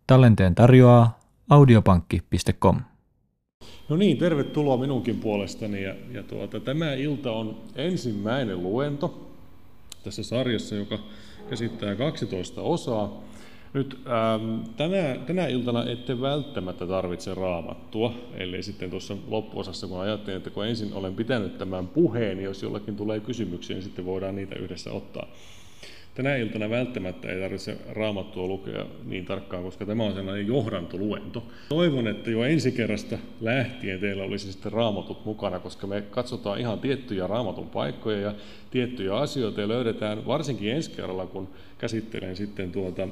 Tallenteen tarjoaa audiopankki.com. No niin, tervetuloa minunkin puolestani. Tämä ilta on ensimmäinen luento tässä sarjassa, joka käsittää 12 osaa. Nyt tänä iltana ette välttämättä tarvitse raamattua, ellei sitten tuossa loppuosassa, kun ajattelin, että kun ensin olen pitänyt tämän puheen, niin jos jollakin tulee kysymyksiä, niin sitten voidaan niitä yhdessä ottaa. Tänä iltana välttämättä ei tarvitse raamattua lukea niin tarkkaan, koska tämä on sellainen johdantoluento. Toivon, että jo ensi kerrasta lähtien teillä olisi sitten raamatut mukana, koska me katsotaan ihan tiettyjä raamatun paikkoja ja tiettyjä asioita ja löydetään varsinkin ensi kerralla, kun käsittelen sitten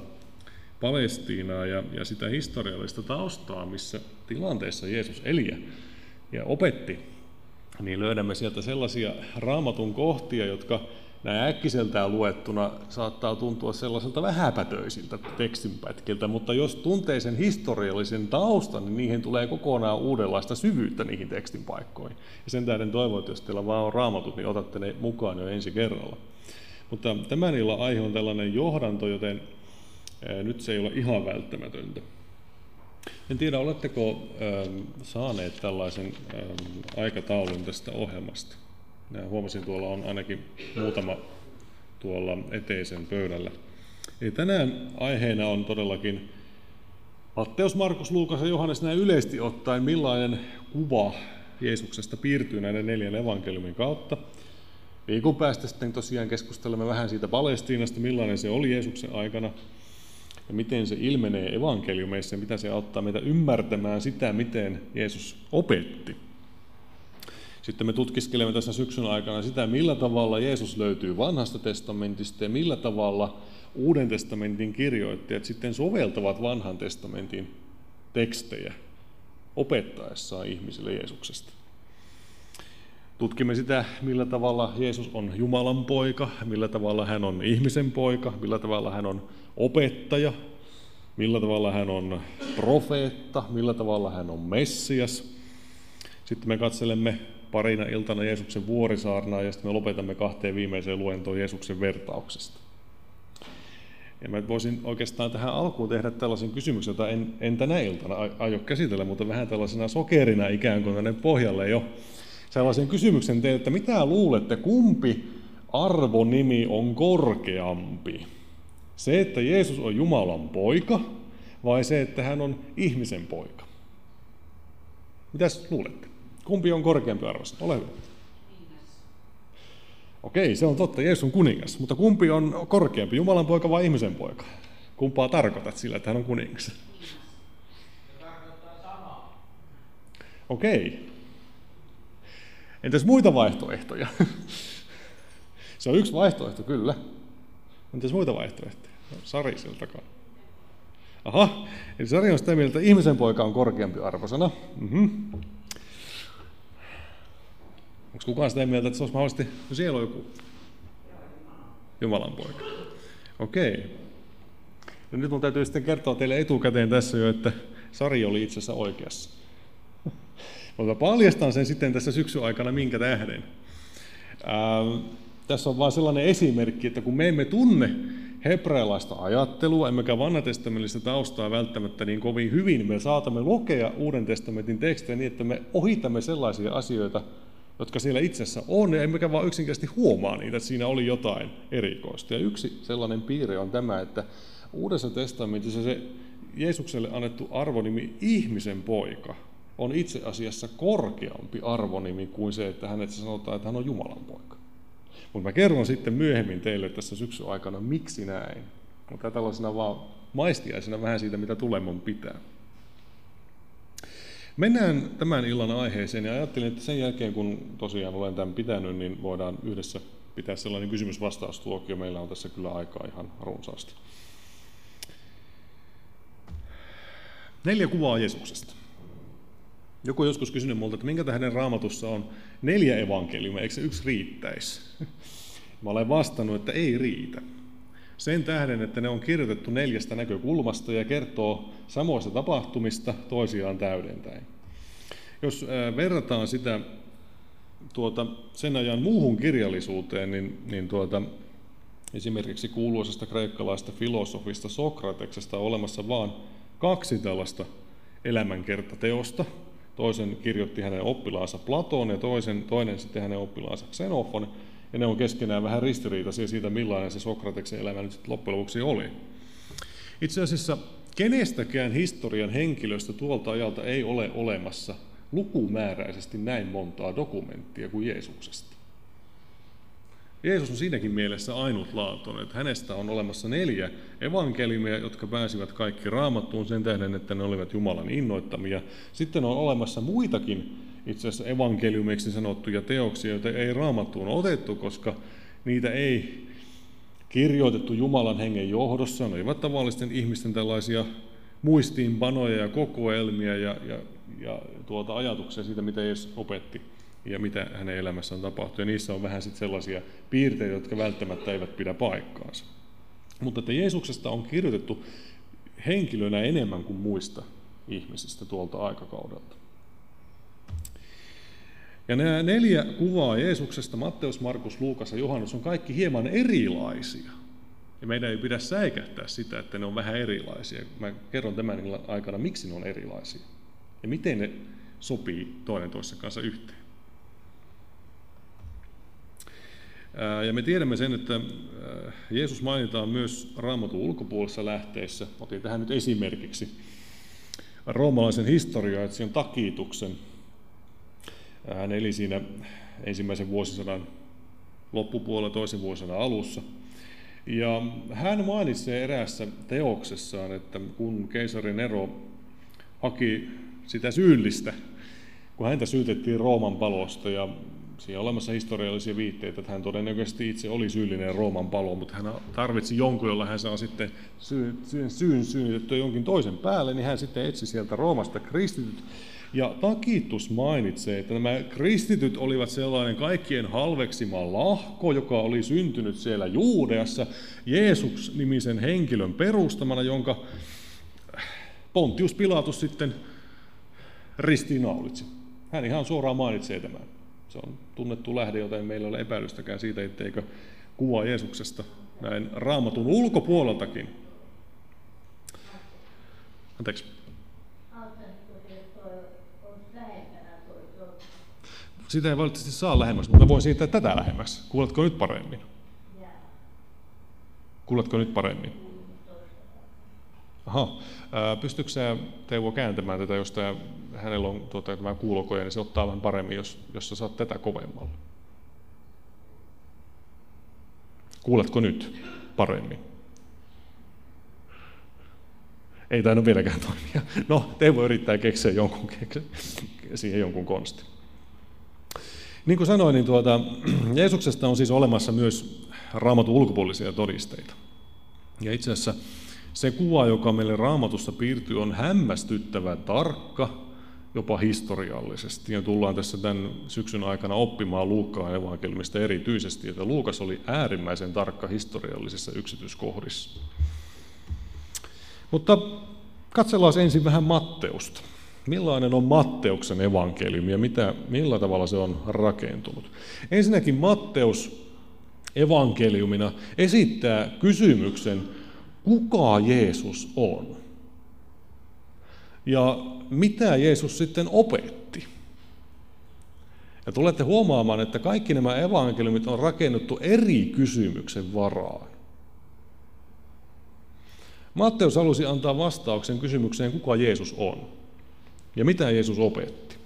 Palestiinaa ja sitä historiallista taustaa, missä tilanteessa Jeesus eli ja opetti, niin löydämme sieltä sellaisia raamatun kohtia, jotka näin äkkiseltään luettuna saattaa tuntua sellaiselta vähäpätöisiltä tekstinpätkiltä, mutta jos tuntee sen historiallisen taustan, niin niihin tulee kokonaan uudenlaista syvyyttä niihin tekstinpaikkoihin. Ja sen tähden toivon, että jos teillä vaan on raamatut, niin otatte ne mukaan jo ensi kerralla. Mutta tämän illan aihe on tällainen johdanto, joten nyt se ei ole ihan välttämätöntä. En tiedä, oletteko saaneet tällaisen aikataulun tästä ohjelmasta? Huomasin, tuolla on ainakin muutama tuolla eteisen pöydällä. Eli tänään aiheena on todellakin Matteus, Markus, Luukas ja Johannes näin yleisesti ottaen, millainen kuva Jeesuksesta piirtyy näiden 4 evankeliumin kautta. Viikon päästä sitten tosiaan keskustelemme vähän siitä Palestiinasta, millainen se oli Jeesuksen aikana ja miten se ilmenee evankeliumeissa ja mitä se auttaa meitä ymmärtämään sitä, miten Jeesus opetti. Sitten me tutkiskelemme tässä syksyn aikana sitä, millä tavalla Jeesus löytyy vanhasta testamentista ja millä tavalla Uuden testamentin kirjoittajat sitten soveltavat vanhan testamentin tekstejä opettaessaan ihmisille Jeesuksesta. Tutkimme sitä, millä tavalla Jeesus on Jumalan poika, millä tavalla hän on ihmisen poika, millä tavalla hän on opettaja, millä tavalla hän on profeetta, millä tavalla hän on Messias. Sitten me katselemme parina iltana Jeesuksen vuorisaarnaa ja sitten me lopetamme 2 viimeiseen luentoon Jeesuksen vertauksesta. Ja mä voisin oikeastaan tähän alkuun tehdä tällaisen kysymyksen, jota en tänä iltana aio käsitellä, mutta vähän tällaisena sokerina ikään kuin tänne pohjalle jo. Sellaisen kysymyksen teille, että mitä luulette, kumpi arvonimi on korkeampi? Se, että Jeesus on Jumalan poika vai se, että hän on ihmisen poika? Mitäs luulette? Kumpi on korkeampi arvosta? Ole hyvä. Okei, se on totta, Jeesus on kuningas, mutta kumpi on korkeampi, Jumalan poika vai ihmisen poika? Kumpaa tarkoitat sillä, että hän on kuningas? Se tarkoittaa samaa. Okei. Entäs muita vaihtoehtoja? Se on yksi vaihtoehto, kyllä. Entäs muita vaihtoehtoja? Sari sieltä takaa. Aha, eli Sari on sitä mieltä, että ihmisen poika on korkeampi arvosana. Onko kukaan sitä mieltä, että se olisi mahdollisesti, no siellä on joku Jumalan poika. Okei. Ja nyt mun täytyy sitten kertoa teille etukäteen tässä jo, että Sari oli itse asiassa oikeassa. Mutta paljastan sen sitten tässä syksyn aikana minkä tähden. Tässä on vain sellainen esimerkki, että kun me emme tunne hebrealaista ajattelua, emmekä vanhatestamentillista taustaa välttämättä niin kovin hyvin, niin me saatamme lukea Uuden testamentin tekstejä niin, että me ohitamme sellaisia asioita, jotka siellä itsessä on, ja emmekä vaan yksinkertaisesti huomaa niitä, että siinä oli jotain erikoista. Ja yksi sellainen piirre on tämä, että Uudessa testamentissa se Jeesukselle annettu arvonimi ihmisen poika on itse asiassa korkeampi arvonimi kuin se, että hänet sanotaan, että hän on Jumalan poika. Mutta mä kerron sitten myöhemmin teille tässä syksyn aikana, miksi näin. Mutta tällaisena vaan maistiaisena vähän siitä, mitä tuleman pitää. Mennään tämän illan aiheeseen ja ajattelin, että sen jälkeen kun tosiaan olen tämän pitänyt, niin voidaan yhdessä pitää sellainen kysymys-vastaustuokio. Meillä on tässä kyllä aikaa ihan runsaasti. 4 kuvaa Jeesuksesta. Joku joskus kysynyt multa, että minkä tähden Raamatussa on 4 evankeliumia, eikö se 1 riittäisi? Mä olen vastannut, että ei riitä. Sen tähden, että ne on kirjoitettu 4 näkökulmasta ja kertoo samoista tapahtumista toisiaan täydentäen. Jos verrataan sitä sen ajan muuhun kirjallisuuteen, niin esimerkiksi kuuluisesta kreikkalaisesta filosofista Sokrateksesta on olemassa vain 2 tällaista elämänkertateosta. Toisen kirjoitti hänen oppilaansa Platon ja toinen sitten hänen oppilaansa Xenofon. Ja ne on keskenään vähän ristiriitaisia siitä, millainen se Sokrateksen elämä nyt sitten loppujen lopuksi oli. Itse asiassa kenestäkään historian henkilöstä tuolta ajalta ei ole olemassa lukumääräisesti näin montaa dokumenttia kuin Jeesuksesta. Jeesus on siinäkin mielessä ainutlaatuinen, että hänestä on olemassa 4 evankeliumia, jotka pääsivät kaikki Raamattuun sen tähden, että ne olivat Jumalan innoittamia. Sitten on olemassa muitakin itse asiassa evankeliumiksi sanottuja teoksia, joita ei Raamattuun otettu, koska niitä ei kirjoitettu Jumalan hengen johdossa. Ne olivat tavallisten ihmisten tällaisia muistiinpanoja ja kokoelmia ja ajatuksia siitä, mitä Jeesus opetti ja mitä hänen elämässään tapahtui. Ja niissä on vähän sitten sellaisia piirteitä, jotka välttämättä eivät pidä paikkaansa. Mutta että Jeesuksesta on kirjoitettu henkilönä enemmän kuin muista ihmisistä tuolta aikakaudelta. Ja nämä 4 kuvaa Jeesuksesta, Matteus, Markus, Luukas ja Johannes, on kaikki hieman erilaisia. Ja meidän ei pidä säikähtää sitä, että ne on vähän erilaisia. Mä kerron tämän aikana, miksi ne on erilaisia ja miten ne sopii toinen toisen kanssa yhteen. Ja me tiedämme sen, että Jeesus mainitaan myös Raamatun ulkopuolisissa lähteissä. Otin tähän nyt esimerkiksi roomalaisen historioitsijan Takituksen. Hän eli siinä ensimmäisen vuosisadan loppupuolella, toisen vuosisadan alussa. Ja hän mainitsee eräässä teoksessaan, että kun keisari Nero haki sitä syyllistä, kun häntä syytettiin Rooman palosta, ja siinä on olemassa historiallisia viitteitä, että hän todennäköisesti itse oli syyllinen Rooman paloon, mutta hän tarvitsi jonkun, jolla hän saa sitten syyn synnytettyä jonkin toisen päälle, niin hän sitten etsi sieltä Roomasta kristityt. Ja Takitus mainitsee, että nämä kristityt olivat sellainen kaikkien halveksima lahko, joka oli syntynyt siellä Juudeassa Jeesus-nimisen henkilön perustamana, jonka Pontius Pilatus sitten ristiinnaulitsi. Hän ihan suoraan mainitsee tämän. Se on tunnettu lähde, joten meillä ei ole epäilystäkään siitä, etteikö kuva Jeesuksesta näin Raamatun ulkopuoleltakin. Anteeksi. Sitä ei valitettavasti saa lähemmäs, mutta voin siirtää tätä lähemmäs. Kuuletko nyt paremmin? Kuuletko nyt paremmin? Aha. Pystytkö sä, Teuvo, kääntämään tätä, jos hänellä on tämä kuulokoja, niin se ottaa vähän paremmin, jos sä saat tätä kovemmalla. Kuuletko nyt paremmin? Ei tainnut vieläkään toimia. No, Teuvo yrittää keksiä siihen jonkun konstin. Niin kuin sanoin, niin Jeesuksesta on siis olemassa myös Raamatun ulkopuolisia todisteita. Ja itse asiassa se kuva, joka meille Raamatussa piirtyy, on hämmästyttävän tarkka, jopa historiallisesti. Ja tullaan tässä tämän syksyn aikana oppimaan Luukkaan evankeliumista erityisesti, että Luukas oli äärimmäisen tarkka historiallisissa yksityiskohdissa. Mutta katsellaan ensin vähän Matteusta. Millainen on Matteuksen evankeliumi ja millä tavalla se on rakentunut? Ensinnäkin Matteus evankeliumina esittää kysymyksen, kuka Jeesus on? Ja mitä Jeesus sitten opetti? Ja tulette huomaamaan, että kaikki nämä evankeliumit on rakennettu eri kysymyksen varaan. Matteus halusi antaa vastauksen kysymykseen, kuka Jeesus on ja mitä Jeesus opetti.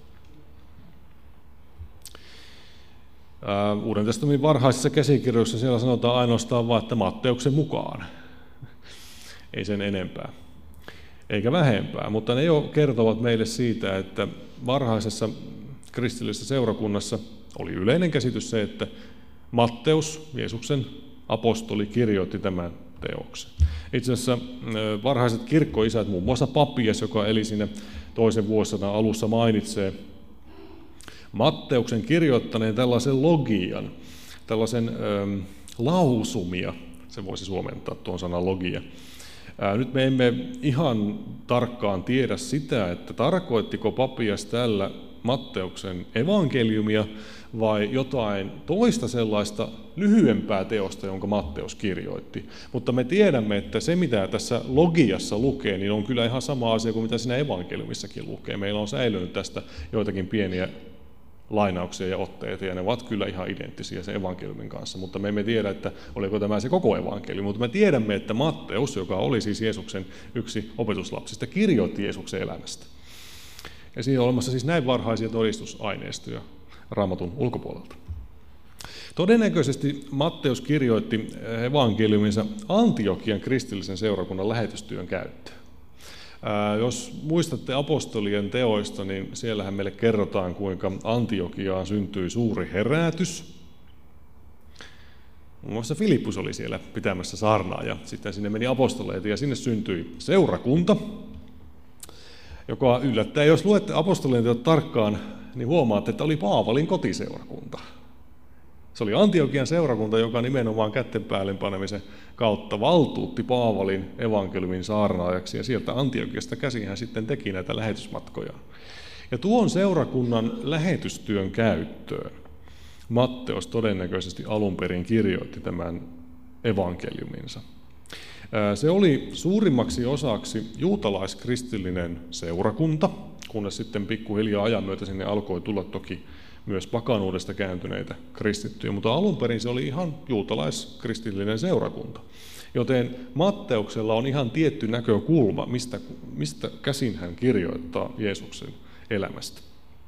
Uuden testamentin varhaisissa käsikirjoissa siellä sanotaan ainoastaan vain, että Matteuksen mukaan. Ei sen enempää, eikä vähempää, mutta ne jo kertovat meille siitä, että varhaisessa kristillisessä seurakunnassa oli yleinen käsitys se, että Matteus, Jeesuksen apostoli, kirjoitti tämän teoksen. Itse asiassa varhaiset kirkkoisät, muun muassa Papias, joka eli siinä toisen vuosisadan alussa, mainitsee Matteuksen kirjoittaneen tällaisen logian, tällaisen lausumia, se voisi suomentaa tuon sanan logia. Nyt me emme ihan tarkkaan tiedä sitä, että tarkoittiko Papias tällä Matteuksen evankeliumia vai jotain toista sellaista lyhyempää teosta, jonka Matteus kirjoitti. Mutta me tiedämme, että se mitä tässä logiassa lukee, niin on kyllä ihan sama asia kuin mitä siinä evankeliumissakin lukee. Meillä on säilynyt tästä joitakin pieniä lainauksia ja otteita, ja ne ovat kyllä ihan identtisiä sen evankeliumin kanssa, mutta me emme tiedä, että oliko tämä se koko evankeliumi, mutta me tiedämme, että Matteus, joka oli siis Jeesuksen yksi opetuslapsista, kirjoitti Jeesuksen elämästä. Ja siinä on olemassa siis näin varhaisia todistusaineistoja Raamatun ulkopuolelta. Todennäköisesti Matteus kirjoitti evankeliuminsa Antiokian kristillisen seurakunnan lähetystyön käyttöön. Jos muistatte apostolien teoista, niin siellähän meille kerrotaan, kuinka Antiokiaan syntyi suuri herätys. Muun muassa Filippus oli siellä pitämässä saarnaa ja sitten sinne meni apostoleita ja sinne syntyi seurakunta, joka yllättäen, jos luette apostolien teot tarkkaan, niin huomaatte, että oli Paavalin kotiseurakunta. Se oli Antiokian seurakunta, joka nimenomaan kätten päälle panemisen kautta valtuutti Paavalin evankeliumin saarnaajaksi, ja sieltä Antiokiasta käsin hän sitten teki näitä lähetysmatkoja. Ja tuon seurakunnan lähetystyön käyttöön Matteus todennäköisesti alun perin kirjoitti tämän evankeliuminsa. Se oli suurimmaksi osaksi juutalaiskristillinen seurakunta, kunnes sitten pikkuhiljaa ajan myötä sinne alkoi tulla toki myös pakanuudesta kääntyneitä kristittyjä, mutta alun perin se oli ihan juutalaiskristillinen seurakunta. Joten Matteuksella on ihan tietty näkökulma, mistä käsin hän kirjoittaa Jeesuksen elämästä.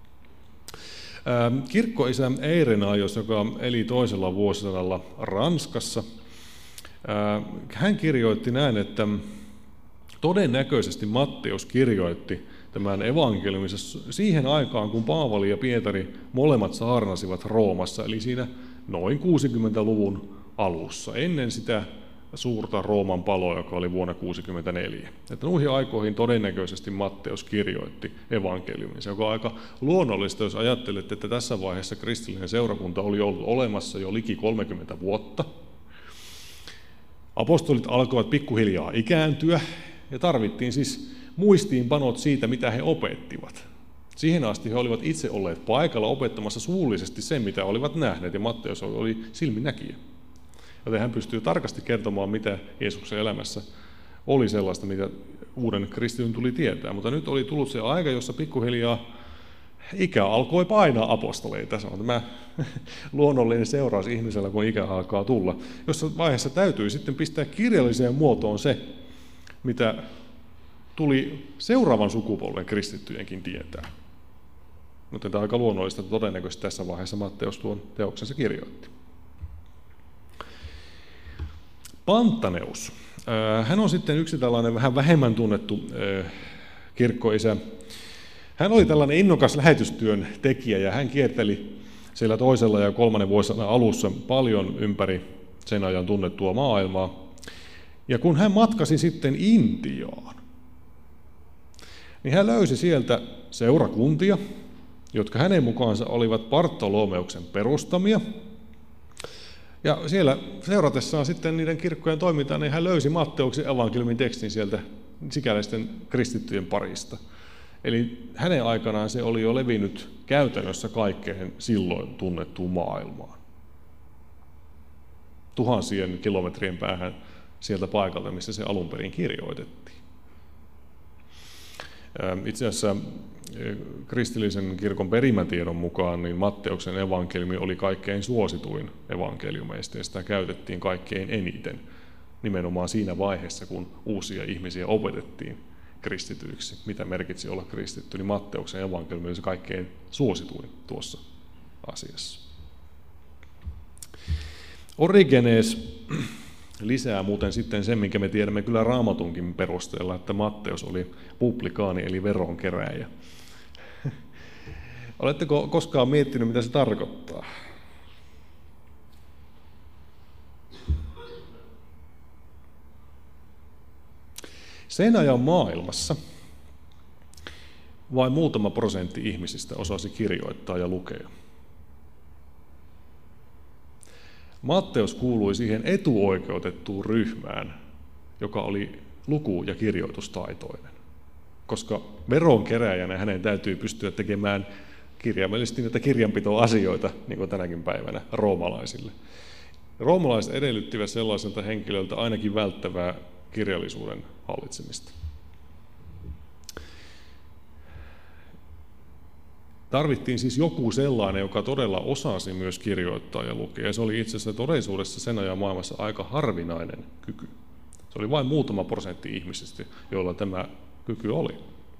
Kirkkoisä Eirenaios, joka eli toisella vuosisadalla Ranskassa, hän kirjoitti näin, että todennäköisesti Matteus kirjoitti tämän evankeliuminsa siihen aikaan, kun Paavali ja Pietari molemmat saarnasivat Roomassa, eli siinä noin 60-luvun alussa, ennen sitä suurta Rooman paloa, joka oli vuonna 1964. Että noihin aikoihin todennäköisesti Matteus kirjoitti evankeliuminsa, joka on aika luonnollista, jos ajattelette, että tässä vaiheessa kristillinen seurakunta oli ollut olemassa jo liki 30 vuotta. Apostolit alkoivat pikkuhiljaa ikääntyä, ja tarvittiin siis muistiinpanot siitä, mitä he opettivat. Siihen asti he olivat itse olleet paikalla opettamassa suullisesti sen, mitä olivat nähneet, ja Matteus oli silminnäkijä. Joten hän pystyy tarkasti kertomaan, mitä Jeesuksen elämässä oli sellaista, mitä uuden kristityn tuli tietää. Mutta nyt oli tullut se aika, jossa pikkuhiljaa ikä alkoi painaa apostoleita. Se on tämä luonnollinen seuraus ihmisellä, kun ikä alkaa tulla. Jossa vaiheessa täytyy sitten pistää kirjalliseen muotoon se, mitä tuli seuraavan sukupolven kristittyjenkin tietää. Mutta tämä on aika luonnollista, että todennäköisesti tässä vaiheessa Matteus tuon teoksensa kirjoitti. Pantaneus. Hän on sitten yksi tällainen vähän vähemmän tunnettu kirkkoisä. Hän oli tällainen innokas lähetystyön tekijä ja hän kierteli siellä toisella ja kolmannen vuosisadan alussa paljon ympäri sen ajan tunnettua maailmaa. Ja kun hän matkasi sitten Intiaan, niin hän löysi sieltä seurakuntia, jotka hänen mukaansa olivat Barttolomeuksen perustamia. Ja siellä seuratessaan sitten niiden kirkkojen toimintaa, niin hän löysi Matteuksen evankeliumin tekstin sieltä sikäläisten kristittyjen parista. Eli hänen aikanaan se oli jo levinnyt käytännössä kaikkeen silloin tunnettuun maailmaan. Tuhansien kilometrien päähän sieltä paikalta, missä se alun perin kirjoitettiin. Itse asiassa kristillisen kirkon perimätiedon mukaan niin Matteuksen evankeliumi oli kaikkein suosituin evankeliumeista ja sitä käytettiin kaikkein eniten nimenomaan siinä vaiheessa, kun uusia ihmisiä opetettiin kristityiksi, mitä merkitsi olla kristitty, niin Matteuksen evankeliumi oli se kaikkein suosituin tuossa asiassa. Origenes lisää muuten sitten sen, minkä me tiedämme kyllä Raamatunkin perusteella, että Matteus oli publikaani eli veronkeräjä. Oletteko koskaan miettinyt, mitä se tarkoittaa? Sen ajan maailmassa vain muutama prosentti ihmisistä osasi kirjoittaa ja lukea. Matteus kuului siihen etuoikeutettuun ryhmään, joka oli luku- ja kirjoitustaitoinen, koska veronkeräjänä hänen täytyy pystyä tekemään kirjaimellisesti näitä kirjanpitoasioita, niin kuin tänäkin päivänä roomalaisille. Roomalaiset edellyttivät sellaiselta henkilöltä ainakin välttävää kirjallisuuden hallitsemista. Tarvittiin siis joku sellainen, joka todella osasi myös kirjoittaa ja lukea. Ja se oli itse asiassa todellisuudessa sen ajan maailmassa aika harvinainen kyky. Se oli vain muutama prosentti ihmisistä, joilla tämä kyky oli.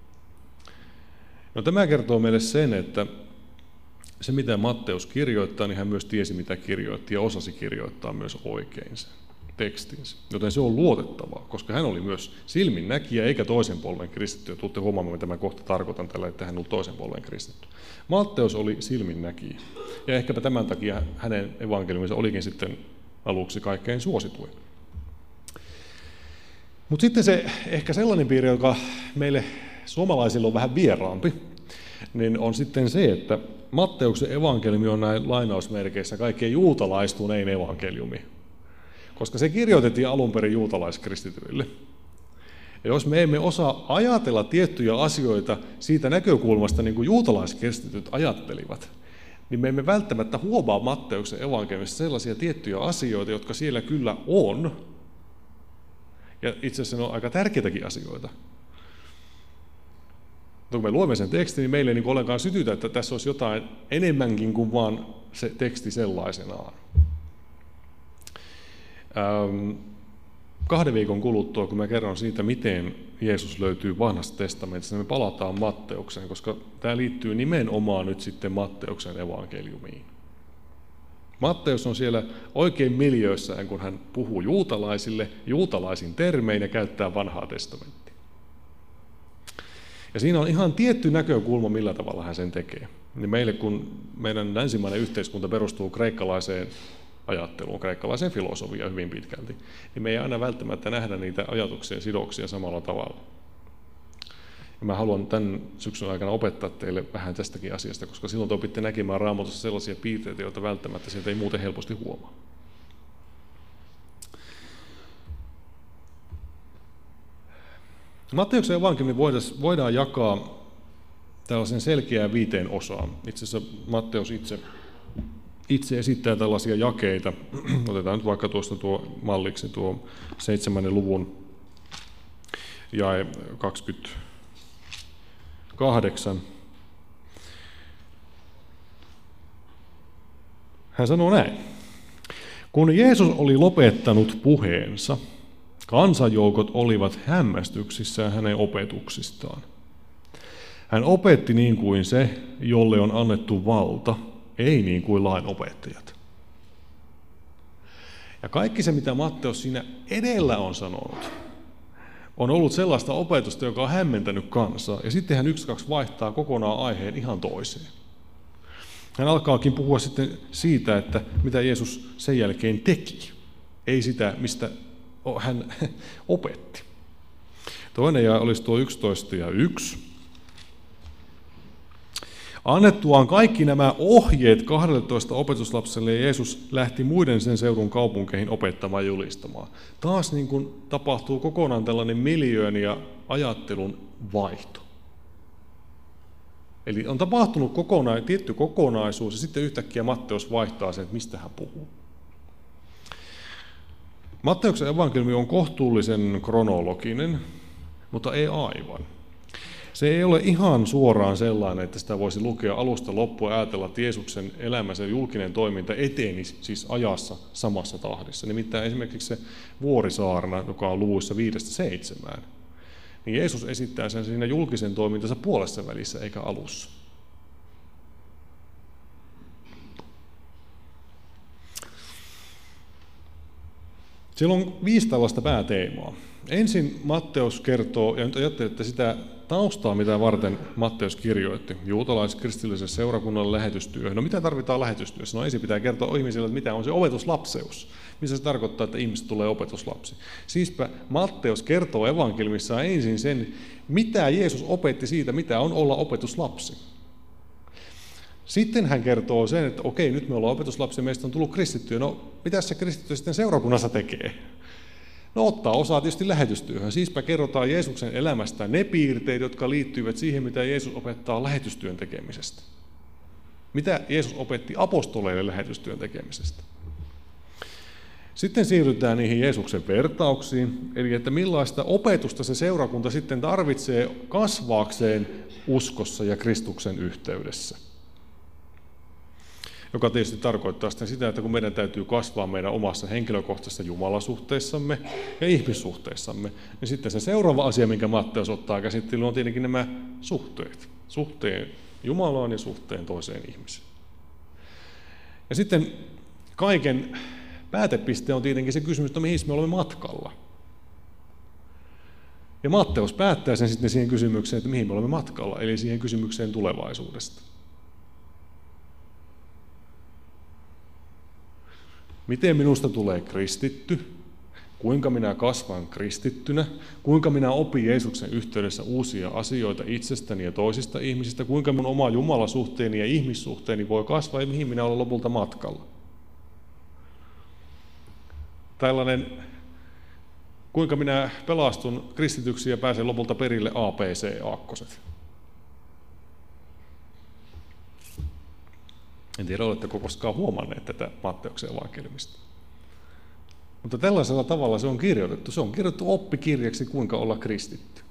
No, tämä kertoo meille sen, että se mitä Matteus kirjoittaa, niin hän myös tiesi mitä kirjoitti ja osasi kirjoittaa myös oikein sen tekstinsä. Joten se on luotettavaa, koska hän oli myös silminnäkijä eikä toisen polven kristitty. Ja tuutte huomaamaan, mitä mä kohta tarkoitan tällä, että hän oli toisen polven kristitty. Matteus oli silminnäkijä. Ja ehkäpä tämän takia hänen evankeliuminsa olikin sitten aluksi kaikkein suosituin. Mutta sitten se ehkä sellainen piirre, joka meille suomalaisille on vähän vieraampi, niin on sitten se, että Matteuksen evankeliumi on näin lainausmerkeissä kaikkein juutalaistunein evankeliumi, koska se kirjoitettiin alun perin juutalaiskristityille. Ja jos me emme osaa ajatella tiettyjä asioita siitä näkökulmasta, niin kuin juutalaiskristityt ajattelivat, niin me emme välttämättä huomaa Matteuksen evankeliumissa sellaisia tiettyjä asioita, jotka siellä kyllä on, ja itse asiassa ne on aika tärkeitäkin asioita. Kun me luemme sen tekstin, niin meille ei ollenkaan sytytä, että tässä olisi jotain enemmänkin kuin vaan se teksti sellaisenaan. 2 viikon kuluttua, kun mä kerron siitä, miten Jeesus löytyy vanhasta testamentista, niin me palataan Matteukseen, koska tämä liittyy nimenomaan nyt sitten Matteuksen evankeliumiin. Matteus on siellä oikein miljöissään, kun hän puhuu juutalaisille juutalaisin termein ja käyttää vanhaa testamenttia. Ja siinä on ihan tietty näkökulma, millä tavalla hän sen tekee. Niin meille, kun meidän länsimainen yhteiskunta perustuu kreikkalaiseen ajatteluun, kreikkalaiseen filosofiaan hyvin pitkälti, niin me ei aina välttämättä nähdä niitä ajatuksia ja sidoksia samalla tavalla. Ja mä haluan tämän syksyn aikana opettaa teille vähän tästäkin asiasta, koska silloin te opitte näkemään Raamatussa sellaisia piirteitä, joita välttämättä sieltä ei muuten helposti huomaa. Matteuksen evankeliumi voidaan jakaa tällaisen selkeään 5 osaan. Itse asiassa Matteus itse esittää tällaisia jakeita. Otetaan nyt vaikka tuosta tuo malliksi tuo 7. luvun jae 28. Hän sanoo näin. Kun Jeesus oli lopettanut puheensa, kansanjoukot olivat hämmästyksissään hänen opetuksistaan. Hän opetti niin kuin se, jolle on annettu valta, ei niin kuin lainopettajat. Ja kaikki se, mitä Matteus siinä edellä on sanonut, on ollut sellaista opetusta, joka on hämmentänyt kansaa. Ja sitten hän 1-2 vaihtaa kokonaan aiheen ihan toiseen. Hän alkaakin puhua sitten siitä, että mitä Jeesus sen jälkeen teki, ei sitä, mistä hän opetti. Toinen jae olisi tuo 11:1. Annettuaan kaikki nämä ohjeet 12 opetuslapselle, Jeesus lähti muiden sen seudun kaupunkeihin opettamaan ja julistamaan. Taas niin kuin tapahtuu kokonaan tällainen miljöön ja ajattelun vaihto. Eli on tapahtunut tietty kokonaisuus ja sitten yhtäkkiä Matteus vaihtaa sen, että mistä hän puhuu. Matteuksen evankeliumi on kohtuullisen kronologinen, mutta ei aivan. Se ei ole ihan suoraan sellainen, että sitä voisi lukea alusta loppuun ja ajatella, että Jeesuksen elämänsä julkinen toiminta eteni siis ajassa samassa tahdissa. Nimittäin esimerkiksi se vuorisaarna, joka on luvuissa 5-7, niin Jeesus esittää sen siinä julkisen toimintansa puolessa välissä eikä alussa. Siellä on 5 tällaista pääteemaa. Ensin Matteus kertoo, ja nyt ajattelette sitä taustaa, mitä varten Matteus kirjoitti juutalais-kristilliselle seurakunnalle lähetystyöhön. No mitä tarvitaan lähetystyössä? No ensin pitää kertoa ihmisille, että mitä on se opetuslapseus. Mitä se tarkoittaa, että ihmiset tulee opetuslapsi. Siispä Matteus kertoo evankeliumissaan ensin sen, mitä Jeesus opetti siitä, mitä on olla opetuslapsi. Sitten hän kertoo sen, että okei, nyt me ollaan opetuslapsia, meistä on tullut kristittyjä. No, mitä se kristitty sitten seurakunnassa tekee? No, ottaa osaa tietysti lähetystyöhön. Siispä kerrotaan Jeesuksen elämästä ne piirteet, jotka liittyvät siihen, mitä Jeesus opettaa lähetystyön tekemisestä. Mitä Jeesus opetti apostoleille lähetystyön tekemisestä. Sitten siirrytään niihin Jeesuksen vertauksiin, eli että millaista opetusta se seurakunta sitten tarvitsee kasvaakseen uskossa ja Kristuksen yhteydessä. Joka tietysti tarkoittaa sitten sitä, että kun meidän täytyy kasvaa meidän omassa henkilökohtaisessa jumalasuhteissamme ja ihmissuhteissamme, niin sitten se seuraava asia, minkä Matteus ottaa käsittelyyn, on tietenkin nämä suhteet. Suhteen Jumalaan ja suhteen toiseen ihmiseen. Ja sitten kaiken päätepiste on tietenkin se kysymys, että mihin me olemme matkalla. Ja Matteus päättää sen sitten siihen kysymykseen, että mihin me olemme matkalla, eli siihen kysymykseen tulevaisuudesta. Miten minusta tulee kristitty? Kuinka minä kasvan kristittynä? Kuinka minä opin Jeesuksen yhteydessä uusia asioita itsestäni ja toisista ihmisistä? Kuinka minun oma jumalasuhteeni ja ihmissuhteeni voi kasvaa ja mihin minä olen lopulta matkalla? Tällainen, kuinka minä pelastun kristityksi ja pääsen lopulta perille ABC-aakkoset. En tiedä, oletteko koskaan huomanneet tätä Matteuksen evankeliumista. Mutta tällaisella tavalla se on kirjoitettu. Se on kirjoitettu oppikirjaksi, kuinka olla kristitty.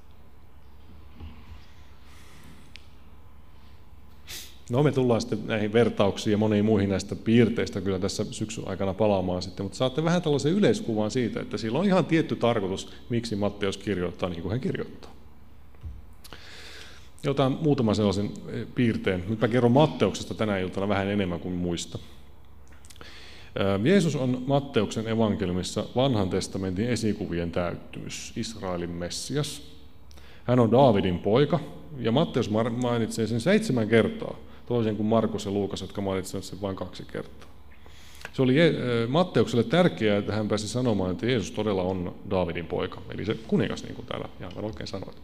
No me tullaan sitten näihin vertauksiin ja moniin muihin näistä piirteistä kyllä tässä syksyn aikana palaamaan sitten, mutta saatte vähän tällaisen yleiskuvan siitä, että sillä on ihan tietty tarkoitus, miksi Matteus kirjoittaa niin kuin hän kirjoittaa. Ja otan muutaman sellaisen piirteen. Nyt mä kerron Matteuksesta tänä iltana vähän enemmän kuin muista. Jeesus on Matteuksen evankeliumissa vanhan testamentin esikuvien täyttymys, Israelin Messias. Hän on Daavidin poika, ja Matteus mainitsee sen 7 kertaa, toisin kuin Markus ja Luukas, jotka mainitsevat sen vain 2 kertaa. Se oli Matteukselle tärkeää, että hän pääsi sanomaan, että Jeesus todella on Daavidin poika, eli se kuningas, niin kuin täällä aivan oikein sanoit.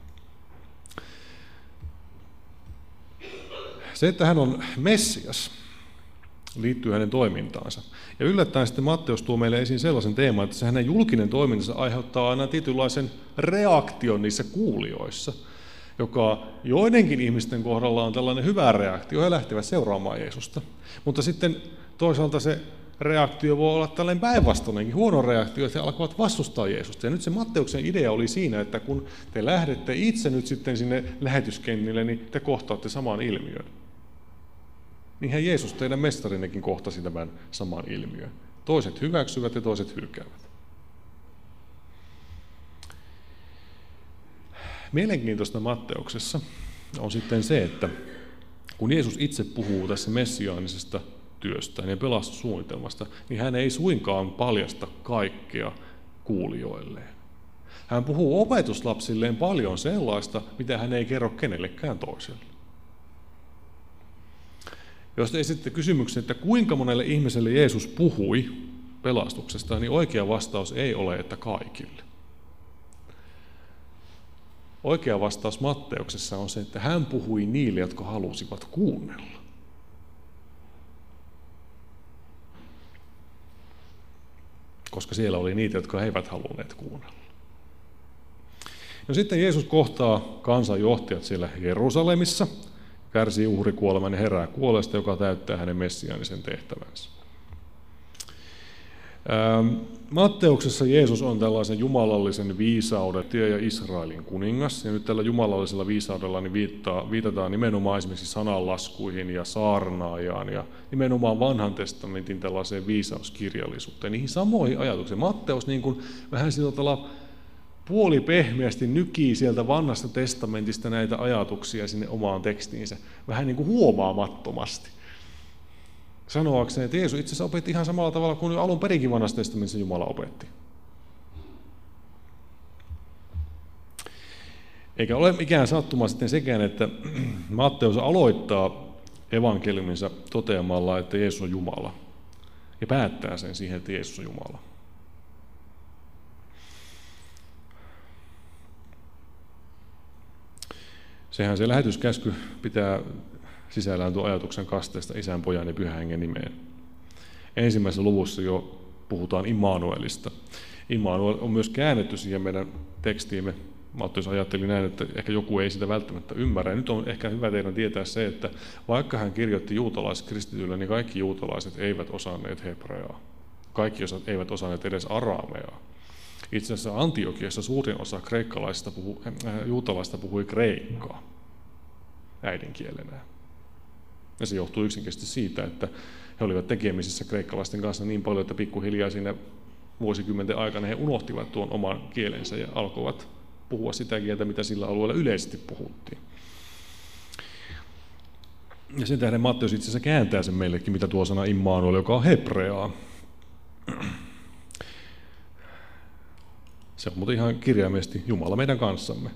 Se, että hän on Messias, liittyy hänen toimintaansa. Ja yllättäen sitten Matteus tuo meille esiin sellaisen teeman, että se hänen julkinen toimintansa aiheuttaa aina tietynlaisen reaktion niissä kuulijoissa, joka joidenkin ihmisten kohdalla on tällainen hyvä reaktio, he lähtevät seuraamaan Jeesusta. Mutta sitten toisaalta se reaktio voi olla tällainen päinvastainenkin, huono reaktio, että he alkavat vastustaa Jeesusta. Ja nyt se Matteuksen idea oli siinä, että kun te lähdette itse nyt sitten sinne lähetyskennille, niin te kohtaatte saman ilmiön. Niinhän Jeesus, teidän mestarinnekin, kohtasi tämän saman ilmiön. Toiset hyväksyvät ja toiset hylkäävät. Mielenkiintoista Matteuksessa on sitten se, että kun Jeesus itse puhuu tässä messiaanisesta työstään ja pelastussuunnitelmasta, niin hän ei suinkaan paljasta kaikkea kuulijoilleen. Hän puhuu opetuslapsilleen paljon sellaista, mitä hän ei kerro kenellekään toiselle. Jos te esitte kysymyksen, että kuinka monelle ihmiselle Jeesus puhui pelastuksesta, niin oikea vastaus ei ole, että kaikille. Oikea vastaus Matteuksessa on se, että hän puhui niille, jotka halusivat kuunnella. Koska siellä oli niitä, jotka eivät halunneet kuunnella. No sitten Jeesus kohtaa kansanjohtajat siellä Jerusalemissa, kärsii uhrikuoleman ja herää kuolesta, joka täyttää hänen messiaanisen tehtävänsä. Matteuksessa Jeesus on tällaisen jumalallisen viisauden ja Israelin kuningas, ja nyt tällä jumalallisella viisaudella niin viitataan nimenomaan esimerkiksi sananlaskuihin ja saarnaajaan ja nimenomaan vanhan testamentin tällaiseen viisauskirjallisuuteen, niihin samoihin ajatuksiin. Matteus niin kuin vähän sillä puolipehmeästi nykii sieltä vanhasta testamentista näitä ajatuksia sinne omaan tekstiinsä, vähän niin kuin huomaamattomasti. Sanoakseen, että Jeesus itse asiassa opetti ihan samalla tavalla kuin alun perinkin vanhassa testamentissa Jumala opetti. Eikä ole mikään sattuma sitten sekään, että Matteus aloittaa evankeliuminsa toteamalla, että Jeesus on Jumala, ja päättää sen siihen, että Jeesus on Jumala. Sehän se lähetyskäsky pitää sisällään tuon ajatuksen kasteesta Isän, Pojan ja Pyhän Hengen nimeen. Ensimmäisessä luvussa jo puhutaan Immanuelista. Immanuel on myös käännetty siihen meidän tekstiimme Matteus ajatteli näin, että ehkä joku ei sitä välttämättä ymmärrä. Ja nyt on ehkä hyvä teidän tietää se, että vaikka hän kirjoitti juutalaiskristityille, niin kaikki juutalaiset eivät osanneet hebreaa. Kaikki eivät osanneet edes araameaa. Itse asiassa Antiokiassa suurin osa juutalaista puhui kreikkaa äidinkielenään. Ja se johtuu yksinkertaisesti siitä, että he olivat tekemisissä kreikkalaisten kanssa niin paljon, että pikkuhiljaa siinä vuosikymmenten aikana he unohtivat tuon oman kielensä ja alkoivat puhua sitä kieltä, mitä sillä alueella yleisesti puhuttiin. Ja sen tähden Matteus itse asiassa kääntää sen meillekin, mitä tuo sana Immanuel, joka on hebreaa. Se on muuten ihan kirjaimellisesti Jumala meidän kanssamme.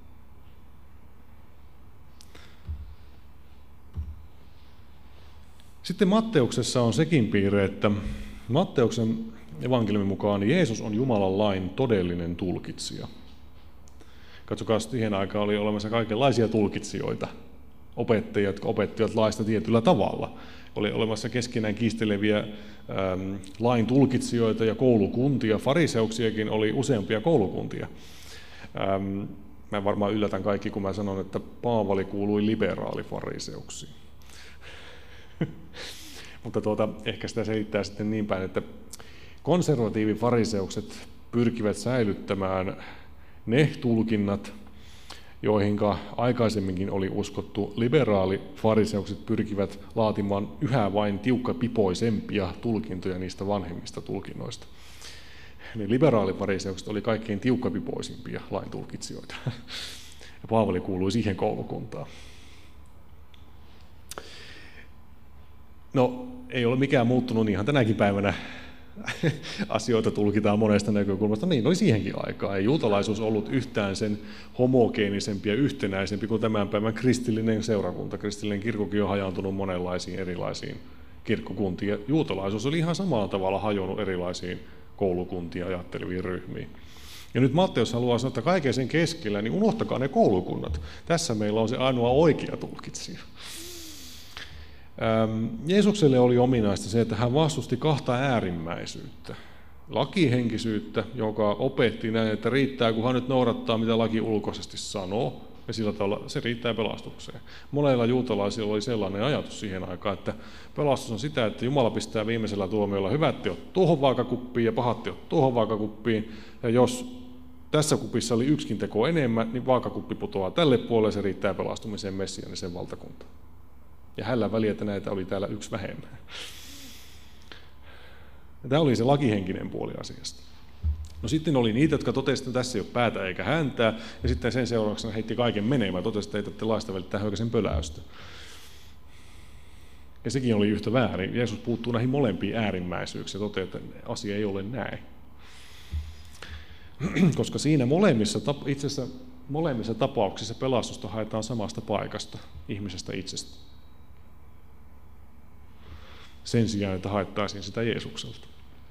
Sitten Matteuksessa on sekin piirre, että Matteuksen evankeliumin mukaan Jeesus on Jumalan lain todellinen tulkitsija. Katsokaa, siihen aikaan oli olemassa kaikenlaisia tulkitsijoita, opettajia, jotka opettivat laista tietyllä tavalla. Oli olemassa keskenään kiisteleviä lain tulkitsijoita ja koulukuntia. Fariseuksiakin oli useampia koulukuntia. Mä varmaan yllätän kaikki, kun mä sanon, että Paavali kuului liberaalifariseuksiin. Mutta ehkä sitä selittää sitten niin päin, että konservatiivifariseukset pyrkivät säilyttämään ne tulkinnat, joihinka aikaisemminkin oli uskottu. Liberaalifariseukset pyrkivät laatimaan yhä vain tiukkapipoisempia tulkintoja niistä vanhemmista tulkinnoista. Ne liberaalifariseukset oli kaikkein tiukkapipoisimpia laintulkitsijoita. Ja Paavali kuului siihen koulukuntaan. No, ei ole mikään muuttunut ihan tänäkin päivänä. Asioita tulkitaan monesta näkökulmasta. Niin oli siihenkin aikaan. Ei juutalaisuus ollut yhtään sen homogeenisempi ja yhtenäisempi kuin tämän päivän kristillinen seurakunta. Kristillinen kirkkokin on hajaantunut monenlaisiin erilaisiin kirkkokuntiin. Ja juutalaisuus oli ihan samalla tavalla hajonnut erilaisiin koulukuntia ajatteleviin ryhmiin. Ja nyt Matteus haluaa sanoa, että kaiken sen keskellä, niin unohtakaa ne koulukunnat. Tässä meillä on se ainoa oikea tulkitsija. Jeesukselle oli ominaista se, että hän vastusti kahta äärimmäisyyttä. Lakihenkisyyttä, joka opetti näin, että riittää, kun hän nyt noudattaa, mitä laki ulkoisesti sanoo, ja sillä tavalla se riittää pelastukseen. Monella juutalaisilla oli sellainen ajatus siihen aikaan, että pelastus on sitä, että Jumala pistää viimeisellä tuomiolla hyvät teot tuohon vaakakuppiin ja pahat teot tuohon vaakakuppiin, ja jos tässä kupissa oli yksikin teko enemmän, niin vaakakuppi putoaa tälle puolelle, ja se riittää pelastumiseen messiaanisen valtakuntaan. Ja hällä väliä, että näitä oli täällä yksi vähemmän. Ja tämä oli se lakihenkinen puoli asiasta. No sitten oli niitä, jotka totesivat, että tässä ei ole päätä eikä häntää, ja sitten sen seurauksena heitti kaiken menemään, totesivat, että ette laista välittää höykäsen pöläystä. Ja sekin oli yhtä väärin. Jeesus puuttuu näihin molempiin äärimmäisyyksiin ja toteaa, että asia ei ole näin. Koska siinä itse asiassa molemmissa tapauksissa pelastusta haetaan samasta paikasta, ihmisestä itsestä. Sen sijaan, että haettaisiin sitä Jeesukselta.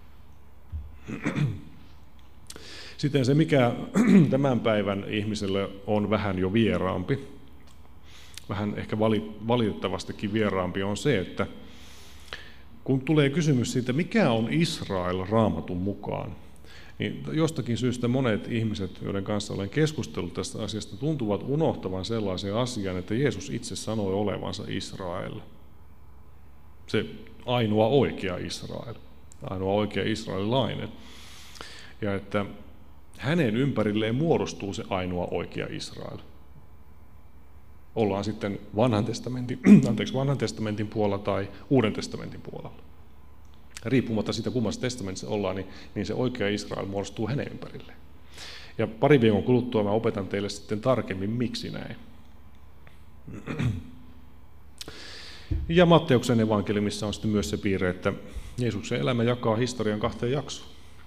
Sitten se, mikä tämän päivän ihmiselle on vähän jo vieraampi, vähän ehkä valitettavastikin vieraampi, on se, että kun tulee kysymys siitä, mikä on Israel Raamatun mukaan, niin jostakin syystä monet ihmiset, joiden kanssa olen keskustellut tästä asiasta, tuntuvat unohtavan sellaisen asian, että Jeesus itse sanoi olevansa Israel. Se ainoa oikea Israel, ainoa oikea israelilainen. Ja että hänen ympärilleen muodostuu se ainoa oikea Israel. Ollaan sitten vanhan testamentin puolella tai Uuden testamentin puolella. Riippumatta siitä, kummassa testamentissa ollaan, niin se oikea Israel muodostuu hänen ympärilleen. Ja pari viikon kuluttua mä opetan teille sitten tarkemmin, miksi näin. Ja Matteuksen evankeliumissa on sitten myös se piirre, että Jeesuksen elämä jakaa historian kahteen jaksoon.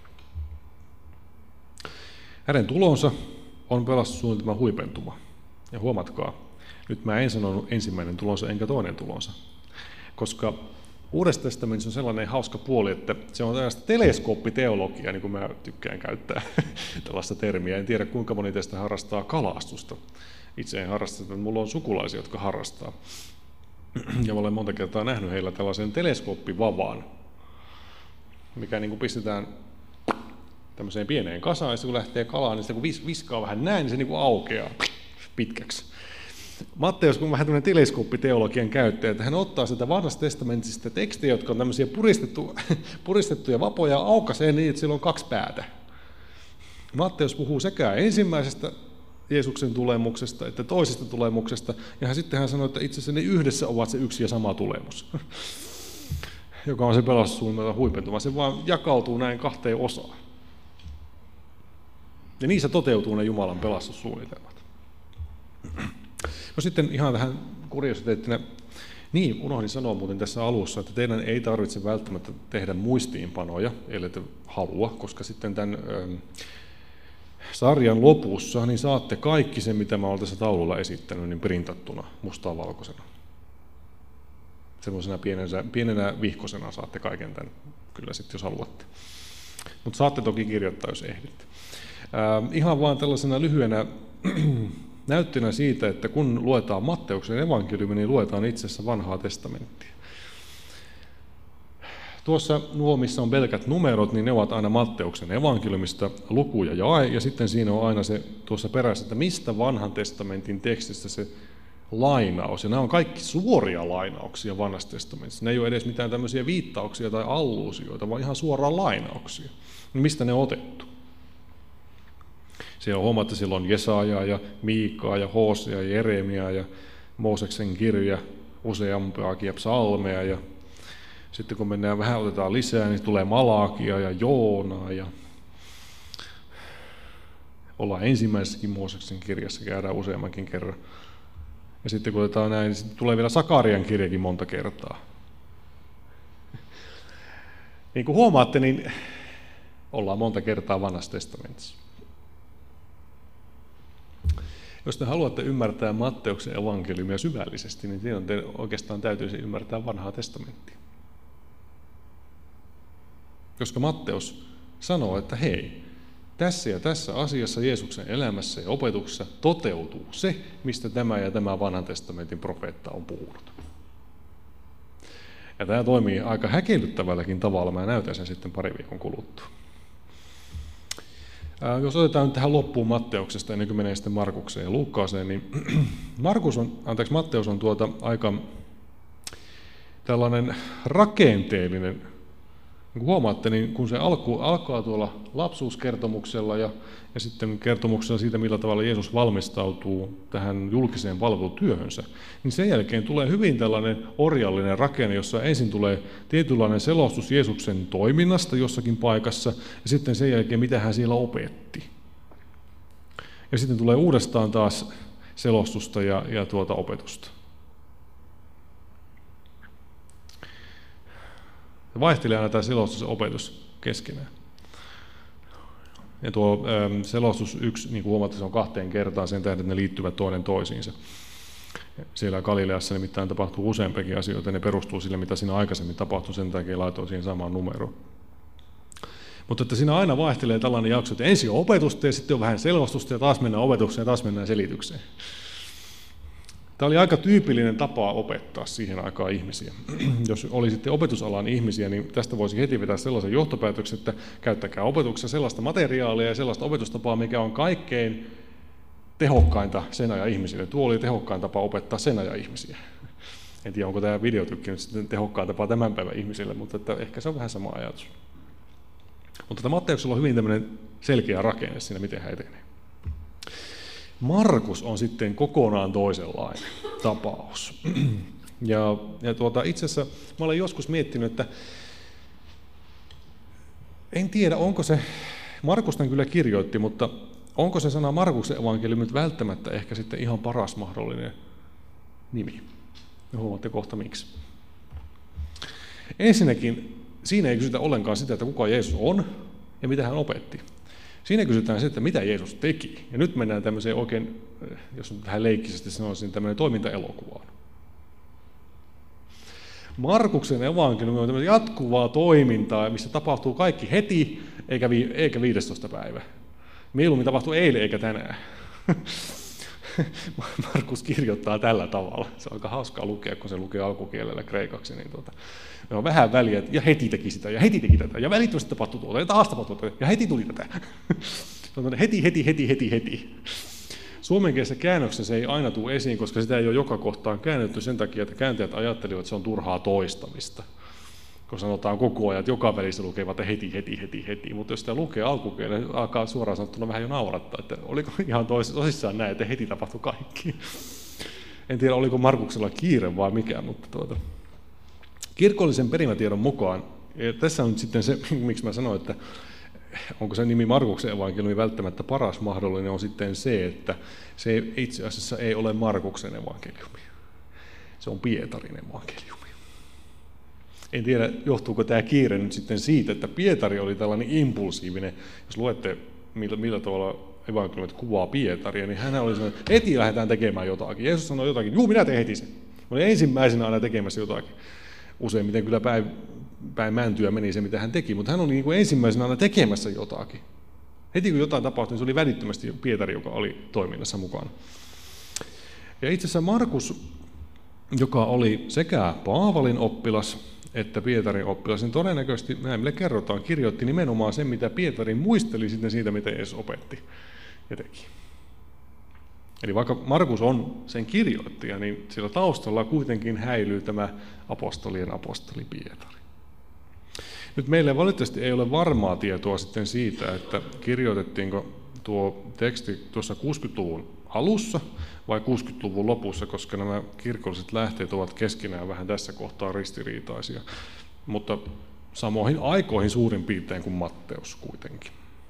Hänen tulonsa on pelastussuunnitelman huipentuma. Ja huomatkaa, nyt mä en sanonut ensimmäinen tulonsa enkä toinen tulonsa, koska Uudessa testamentissa on sellainen hauska puoli, että se on tällaista teleskooppiteologiaa, niin kuin mä tykkään käyttää tällaista termiä. En tiedä, kuinka moni teistä harrastaa kalastusta. Itse en harrasta, mutta mulla on sukulaisia, jotka harrastaa. Ja mä olen monta kertaa nähnyt heillä tällaisen teleskooppivavan, mikä niin kuin pistetään tämmöiseen pieneen kasaan, ja kun lähtee kalaan, niin sitä kun viskaa vähän näin, niin se niin kuin aukeaa pitkäksi. Matteus, kun on vähän tämmöinen teleskooppiteologian käyttäjä, että hän ottaa sitä vanhasta testamentista tekstejä, jotka on tämmöisiä puristettuja vapoja, aukaisee niin, että sillä on 2 päätä. Matteus puhuu sekä ensimmäisestä Jeesuksen tulemuksesta että toisesta tulemuksesta, ja sitten hän sanoo, että itse asiassa ne yhdessä ovat se yksi ja sama tulemus, joka on se pelastussuunnitelma huipentuma. Se vaan jakautuu näin 2 osaan. Ja niissä toteutuu ne Jumalan pelastussuunnitelmat. No sitten ihan tähän kuriositeettina, niin unohdin sanoa muuten tässä alussa, että teidän ei tarvitse välttämättä tehdä muistiinpanoja, ellei te halua, koska sitten tämän sarjan lopussa niin saatte kaikki sen, mitä mä olen tässä taululla esittänyt, niin printattuna mustaa valkoisena. Semmoisena pienenä vihkosena saatte kaiken tämän, kyllä sitten jos haluatte. Mutta saatte toki kirjoittaa, jos ehditte. Ihan vaan tällaisena lyhyenä näyttönä siitä, että kun luetaan Matteuksen evankeliumi, niin luetaan itse asiassa vanhaa testamenttia. Tuossa nuo, missä on pelkät numerot, niin ne ovat aina Matteuksen evankeliumista luku ja jae, ja sitten siinä on aina se tuossa perässä, että mistä vanhan testamentin tekstistä se lainaus, ja nämä on kaikki suoria lainauksia vanhasta testamentista. Ne ei ole edes mitään tämmöisiä viittauksia tai alluusioita, vaan ihan suoraan lainauksia. Mistä ne on otettu? Siellä on huomattu, että siellä on Jesaja ja Miikaa ja Hosea ja Jeremia ja Mooseksen kirja, useampaakin ja psalmeja. Ja sitten kun mennään vähän otetaan lisää, niin tulee Malakia ja Joonaa. Ja ollaan ensimmäisessäkin Mooseksen kirjassa, käydään useammankin kerran. Ja sitten kun otetaan näin, niin sitten tulee vielä Sakarian kirjakin monta kertaa. Niin kuin huomaatte, niin ollaan monta kertaa vanhassa testamentissa. Jos te haluatte ymmärtää Matteuksen evankeliumia syvällisesti, niin silloin te oikeastaan täytyisi ymmärtää vanhaa testamenttia. Koska Matteus sanoo, että hei, tässä ja tässä asiassa Jeesuksen elämässä ja opetuksessa toteutuu se, mistä tämä ja tämä vanhan testamentin profeetta on puhunut. Ja tämä toimii aika häkellyttävälläkin tavalla, mä näytän sen sitten 2 viikon kuluttua. Jos otetaan nyt tähän loppuun Matteuksesta, ennen kuin menee sitten Markukseen ja Luukkaaseen, niin Matteus on aika tällainen rakenteellinen. Niin kuin huomaatte, niin kun se alkaa tuolla lapsuuskertomuksella ja sitten kertomuksella siitä, millä tavalla Jeesus valmistautuu tähän julkiseen palvelutyöhönsä, niin sen jälkeen tulee hyvin tällainen orjallinen rakenne, jossa ensin tulee tietynlainen selostus Jeesuksen toiminnasta jossakin paikassa, ja sitten sen jälkeen, mitä hän siellä opetti. Ja sitten tulee uudestaan taas selostusta ja opetusta. Vaihtelee aina tämä selostus ja opetus keskenään. Ja tuo selostus 1, niin kuin huomatte, se on 2 kertaa sen tähden, että ne liittyvät toinen toisiinsa. Siellä Galileassa nimittäin tapahtuu useampiakin asioita, ne perustuu sille, mitä siinä aikaisemmin tapahtui, sen takia laitoin siihen samaan numeroon. Mutta että siinä aina vaihtelee tällainen jakso, että ensin on opetusta ja sitten on vähän selostusta ja taas mennään opetukseen ja taas mennään selitykseen. Tämä oli aika tyypillinen tapa opettaa siihen aikaan ihmisiä. Jos olisitte opetusalan ihmisiä, niin tästä voisi heti vetää sellaisen johtopäätöksen, että käyttäkää opetuksessa sellaista materiaalia ja sellaista opetustapaa, mikä on kaikkein tehokkainta sen ajan ihmisille. Tuo oli tehokkain tapa opettaa sen ajan ihmisiä. En tiedä, onko tämä videotykki nyt sitten tehokkain tapa tämän päivän ihmisille, mutta että ehkä se on vähän sama ajatus. Mutta Matteuksella on hyvin tämmöinen selkeä rakenne siinä, miten hän etenee. Markus on sitten kokonaan toisenlainen tapaus. Ja itse asiassa mä olen joskus miettinyt, että en tiedä, onko se, Markus tämän kyllä kirjoitti, mutta onko se sana Markuksen evankeliumi nyt välttämättä ehkä sitten ihan paras mahdollinen nimi? Ja huomaatte kohta miksi. Ensinnäkin siinä ei kysytä ollenkaan sitä, että kuka Jeesus on ja mitä hän opetti. Siinä kysytään se, että mitä Jeesus teki. Ja nyt mennään tämmöiseen oikein, jos nyt vähän leikkisesti sanoisin, tämmöinen toimintaelokuvaan. Markuksen evankeliumi on tämmöistä jatkuvaa toimintaa, missä tapahtuu kaikki heti, eikä 15. päivä. Mieluummin tapahtuu eilen eikä tänään. Markus kirjoittaa tällä tavalla. Se on aika hauskaa lukea, kun se lukee alkukielellä kreikaksi. Niin on vähän väliä, ja heti teki sitä, ja heti teki tätä, ja välittömästi tapahtui tuota, ja taas tapahtui tuota, ja heti tuli tätä. Heti. Suomenkielisen käännöksessä se ei aina tule esiin, koska sitä ei ole joka kohtaan käännetty sen takia, että kääntäjät ajattelivat, että se on turhaa toistamista. Kun sanotaan koko ajan, että joka välissä lukevat heti, mutta jos sitä lukee alkukielellä, alkaa suoraan sanottuna vähän jo naurattaa, että oliko ihan tosissaan näin, että heti tapahtui kaikki. En tiedä, oliko Markuksella kiire vai mikä, mutta kirkollisen perimätiedon mukaan, ja tässä on nyt sitten se, miksi mä sanoin, että onko se nimi Markuksen evankeliumi välttämättä paras mahdollinen, on sitten se, että se itse asiassa ei ole Markuksen evankeliumi. Se on Pietarin evankeliumi. En tiedä, johtuuko tämä kiire nyt sitten siitä, että Pietari oli tällainen impulsiivinen. Jos luette, millä tavalla evankeliumit kuvaa Pietaria, niin hän oli sanonut, että heti lähdetään tekemään jotakin. Jeesus sanoi jotakin, juu, minä teen heti sen. Mä olin ensimmäisenä aina tekemässä jotakin. Useimmiten kyllä päin mäntyä meni se, mitä hän teki, mutta hän oli niin kuin ensimmäisenä aina tekemässä jotakin. Heti kun jotain tapahtui, niin se oli välittömästi Pietari, joka oli toiminnassa mukana. Ja itse asiassa Markus, joka oli sekä Paavalin oppilas että Pietarin oppilas, niin todennäköisesti, näin meille kerrotaan, kirjoitti nimenomaan sen, mitä Pietari muisteli sitten siitä, mitä Jeesus opetti ja teki. Eli vaikka Markus on sen kirjoittaja, niin sillä taustalla kuitenkin häilyy tämä apostolien apostoli Pietari. Nyt meillä valitettavasti ei ole varmaa tietoa sitten siitä, että kirjoitettiinko tuo teksti tuossa 60-luvun alussa vai 60-luvun lopussa, koska nämä kirkolliset lähteet ovat keskenään vähän tässä kohtaa ristiriitaisia, mutta samoihin aikoihin suurin piirtein kuin Matteus kuitenkin.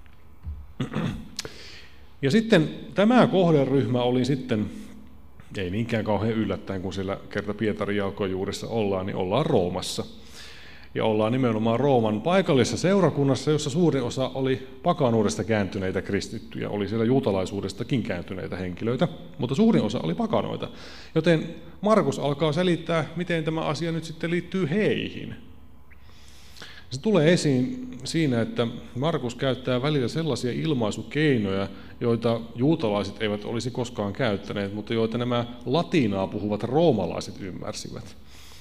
Ja sitten tämä kohderyhmä oli sitten, ei niinkään kauhean yllättäen, kun siellä kerta Pietarin jalkojuurissa ollaan, niin ollaan Roomassa. Ja ollaan nimenomaan Rooman paikallisessa seurakunnassa, jossa suurin osa oli pakanuudesta kääntyneitä kristittyjä. Oli siellä juutalaisuudestakin kääntyneitä henkilöitä, mutta suurin osa oli pakanoita. Joten Markus alkaa selittää, miten tämä asia nyt sitten liittyy heihin. Se tulee esiin siinä, että Markus käyttää välillä sellaisia ilmaisukeinoja, joita juutalaiset eivät olisi koskaan käyttäneet, mutta joita nämä latinaa puhuvat roomalaiset ymmärsivät.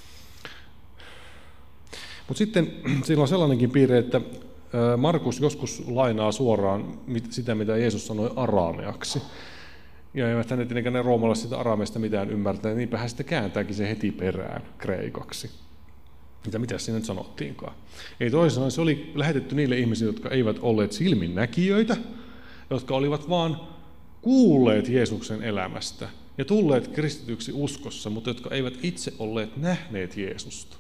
Mutta sitten sillä on sellainenkin piirre, että Markus joskus lainaa suoraan sitä, mitä Jeesus sanoi araameaksi. Ja eivät hänet tietenkään ne roomalaiset sitä araameasta mitään ymmärtäneet, niinpä hän sitten kääntääkin sen heti perään kreikaksi. Mitä siinä nyt sanottiinkaan. Ei toisin sanoen, se oli lähetetty niille ihmisille, jotka eivät olleet silminnäkijöitä, jotka olivat vaan kuulleet Jeesuksen elämästä ja tulleet kristityksi uskossa, mutta jotka eivät itse olleet nähneet Jeesusta.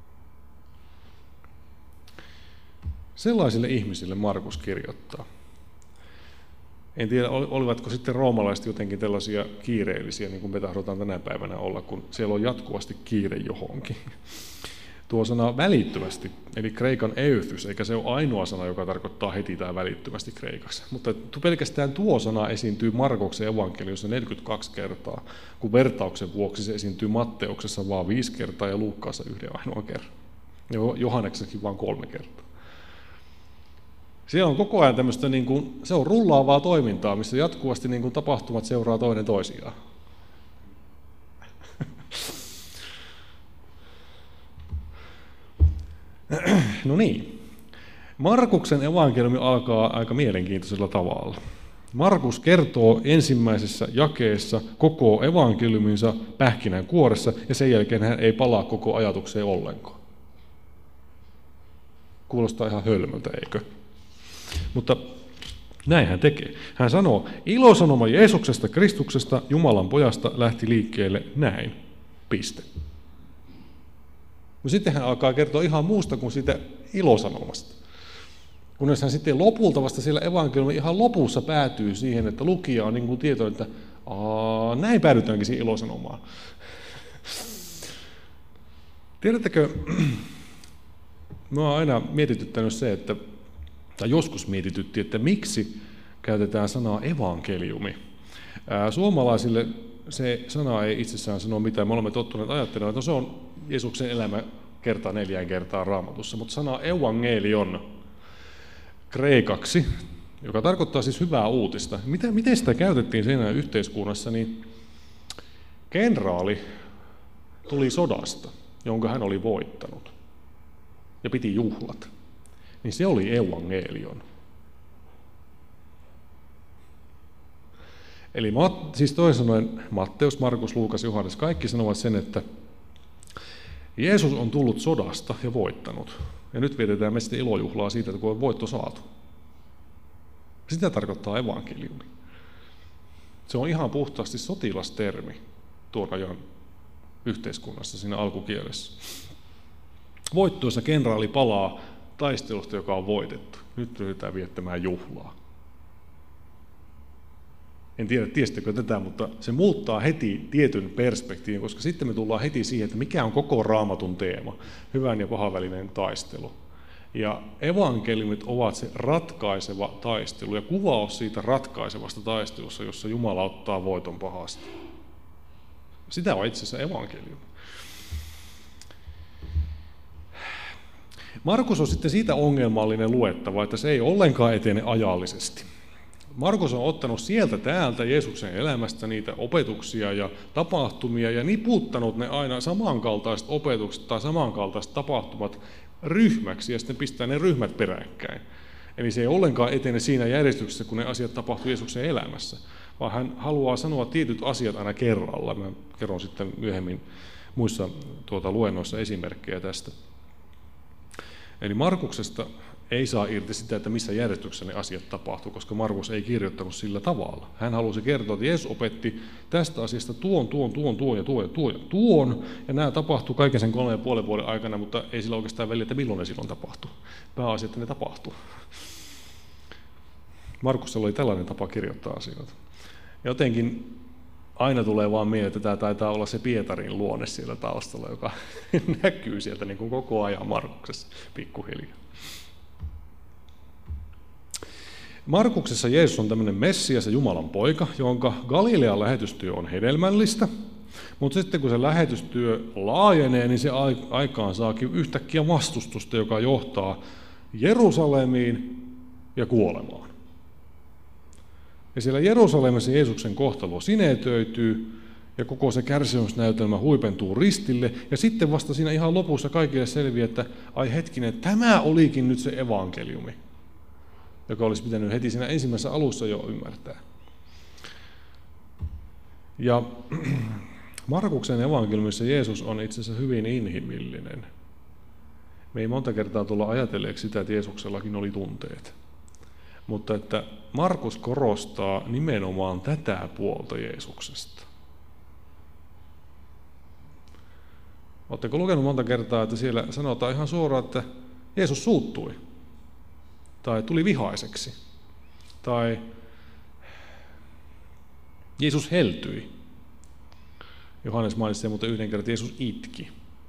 Sellaisille ihmisille Markus kirjoittaa. En tiedä, olivatko sitten roomalaiset jotenkin tällaisia kiireellisiä, niin kuin me tahdotaan tänä päivänä olla, kun siellä on jatkuvasti kiire johonkin. Tuo sana välittömästi, eli kreikan euthys, eikä se ole ainoa sana, joka tarkoittaa heti tai välittömästi kreikaksi. Mutta pelkästään tuo sana esiintyy Markuksen evankeliumissa 42 kertaa, kun vertauksen vuoksi se esiintyy Matteuksessa vain 5 kertaa ja Luukkaassa 1 ainoa kerran. Ja Johanneksessakin vain 3 kertaa. Siellä on koko ajan tämmöistä, se on rullaavaa toimintaa, missä jatkuvasti tapahtumat seuraa toinen toisiaan. No niin. Markuksen evankeliumi alkaa aika mielenkiintoisella tavalla. Markus kertoo ensimmäisessä jakeessa koko evankeliuminsa pähkinänkuoressa, ja sen jälkeen hän ei palaa koko ajatukseen ollenkaan. Kuulostaa ihan hölmöltä, eikö? Mutta näin hän tekee. Hän sanoo, ilosanoma Jeesuksesta, Kristuksesta, Jumalan pojasta lähti liikkeelle näin. Piste. No sitten hän alkaa kertoa ihan muusta kuin siitä ilosanomasta. Kunnes hän sitten lopulta vasta siellä evankeliumin ihan lopussa päätyy siihen, että lukija on niin kuin tietoinen, että näin päädytäänkin siihen ilosanomaan. Tiedättekö, minua on aina mietityttänyt se, tai joskus mietitytti, että miksi käytetään sanaa evankeliumi. Suomalaisille se sana ei itsessään sano mitään. Me olemme tottuneet ajattelemaan, että se on Jeesuksen elämä kertaa 4 kertaa Raamatussa, mutta sana evangelion kreikaksi joka tarkoittaa siis hyvää uutista. Miten sitä käytettiin siinä yhteiskunnassa, niin kenraali tuli sodasta, jonka hän oli voittanut, ja piti juhlat. Niin se oli evankelion. Eli siis toisin sanoen Matteus, Markus, Luukas, Johannes, kaikki sanovat sen, että Jeesus on tullut sodasta ja voittanut. Ja nyt vietetään me sitten ilojuhlaa siitä, että kun on voitto saatu. Sitä tarkoittaa evankeliumi. Se on ihan puhtaasti sotilastermi tuon ajan yhteiskunnassa siinä alkukielessä. Voittoissa kenraali palaa taistelusta, joka on voitettu. Nyt ryhdytään viettämään juhlaa. En tiedä, tiesittekö tätä, mutta se muuttaa heti tietyn perspektiivin, koska sitten me tullaan heti siihen, että mikä on koko Raamatun teema, hyvän ja pahan välinen taistelu. Ja evankeliumit ovat se ratkaiseva taistelu ja kuvaus siitä ratkaisevasta taistelussa, jossa Jumala ottaa voiton pahasta. Sitä on itse asiassa evankeliumi. Markus on sitten siitä ongelmallinen luettava, että se ei ollenkaan etene ajallisesti. Markus on ottanut sieltä täältä Jeesuksen elämästä niitä opetuksia ja tapahtumia ja niputtanut ne aina samankaltaiset opetukset tai samankaltaiset tapahtumat ryhmäksi ja sitten pistää ne ryhmät peräkkäin. Eli se ei ollenkaan etene siinä järjestyksessä, kun ne asiat tapahtuu Jeesuksen elämässä, vaan hän haluaa sanoa tietyt asiat aina kerralla. Mä kerron sitten myöhemmin muissa luennoissa esimerkkejä tästä. Eli Markuksesta ei saa irti sitä, että missä järjestyksessä ne asiat tapahtuu, koska Markus ei kirjoittanut sillä tavalla. Hän halusi kertoa, että Jeesus opetti tästä asiasta tuon, ja nämä tapahtuu kaiken sen 3,5 vuoden aikana, mutta ei sillä oikeastaan väliä, että milloin ne silloin tapahtuu. Pääasia, että ne tapahtuu. Markuksella oli tällainen tapa kirjoittaa asioita. Jotenkin aina tulee vaan mieleen, että tämä taitaa olla se Pietarin luonne siellä taustalla, joka näkyy sieltä niin kuin koko ajan Markuksessa pikkuhiljaa. Markuksessa Jeesus on tämmöinen Messias ja Jumalan poika, jonka Galilean lähetystyö on hedelmällistä, mutta sitten kun se lähetystyö laajenee, niin se aikaan saakin yhtäkkiä vastustusta, joka johtaa Jerusalemiin ja kuolemaan. Ja siellä Jerusalemissa Jeesuksen kohtalo sinetöityy ja koko se kärsimysnäytelmä huipentuu ristille ja sitten vasta siinä ihan lopussa kaikille selviää, että ai hetkinen, tämä olikin nyt se evankeliumi, joka olisi pitänyt heti siinä ensimmäisessä alussa jo ymmärtää. Ja Markuksen evankeliumissa Jeesus on itse asiassa hyvin inhimillinen. Me ei monta kertaa tulla ajatelleeksi sitä, että Jeesuksellakin oli tunteet. Mutta että Markus korostaa nimenomaan tätä puolta Jeesuksesta. Oletteko lukenut monta kertaa, että siellä sanotaan ihan suoraan, että Jeesus suuttui, tai tuli vihaiseksi, tai Jeesus heltyi. Johannes mainitsi muuten yhden kerran, että Jeesus itki.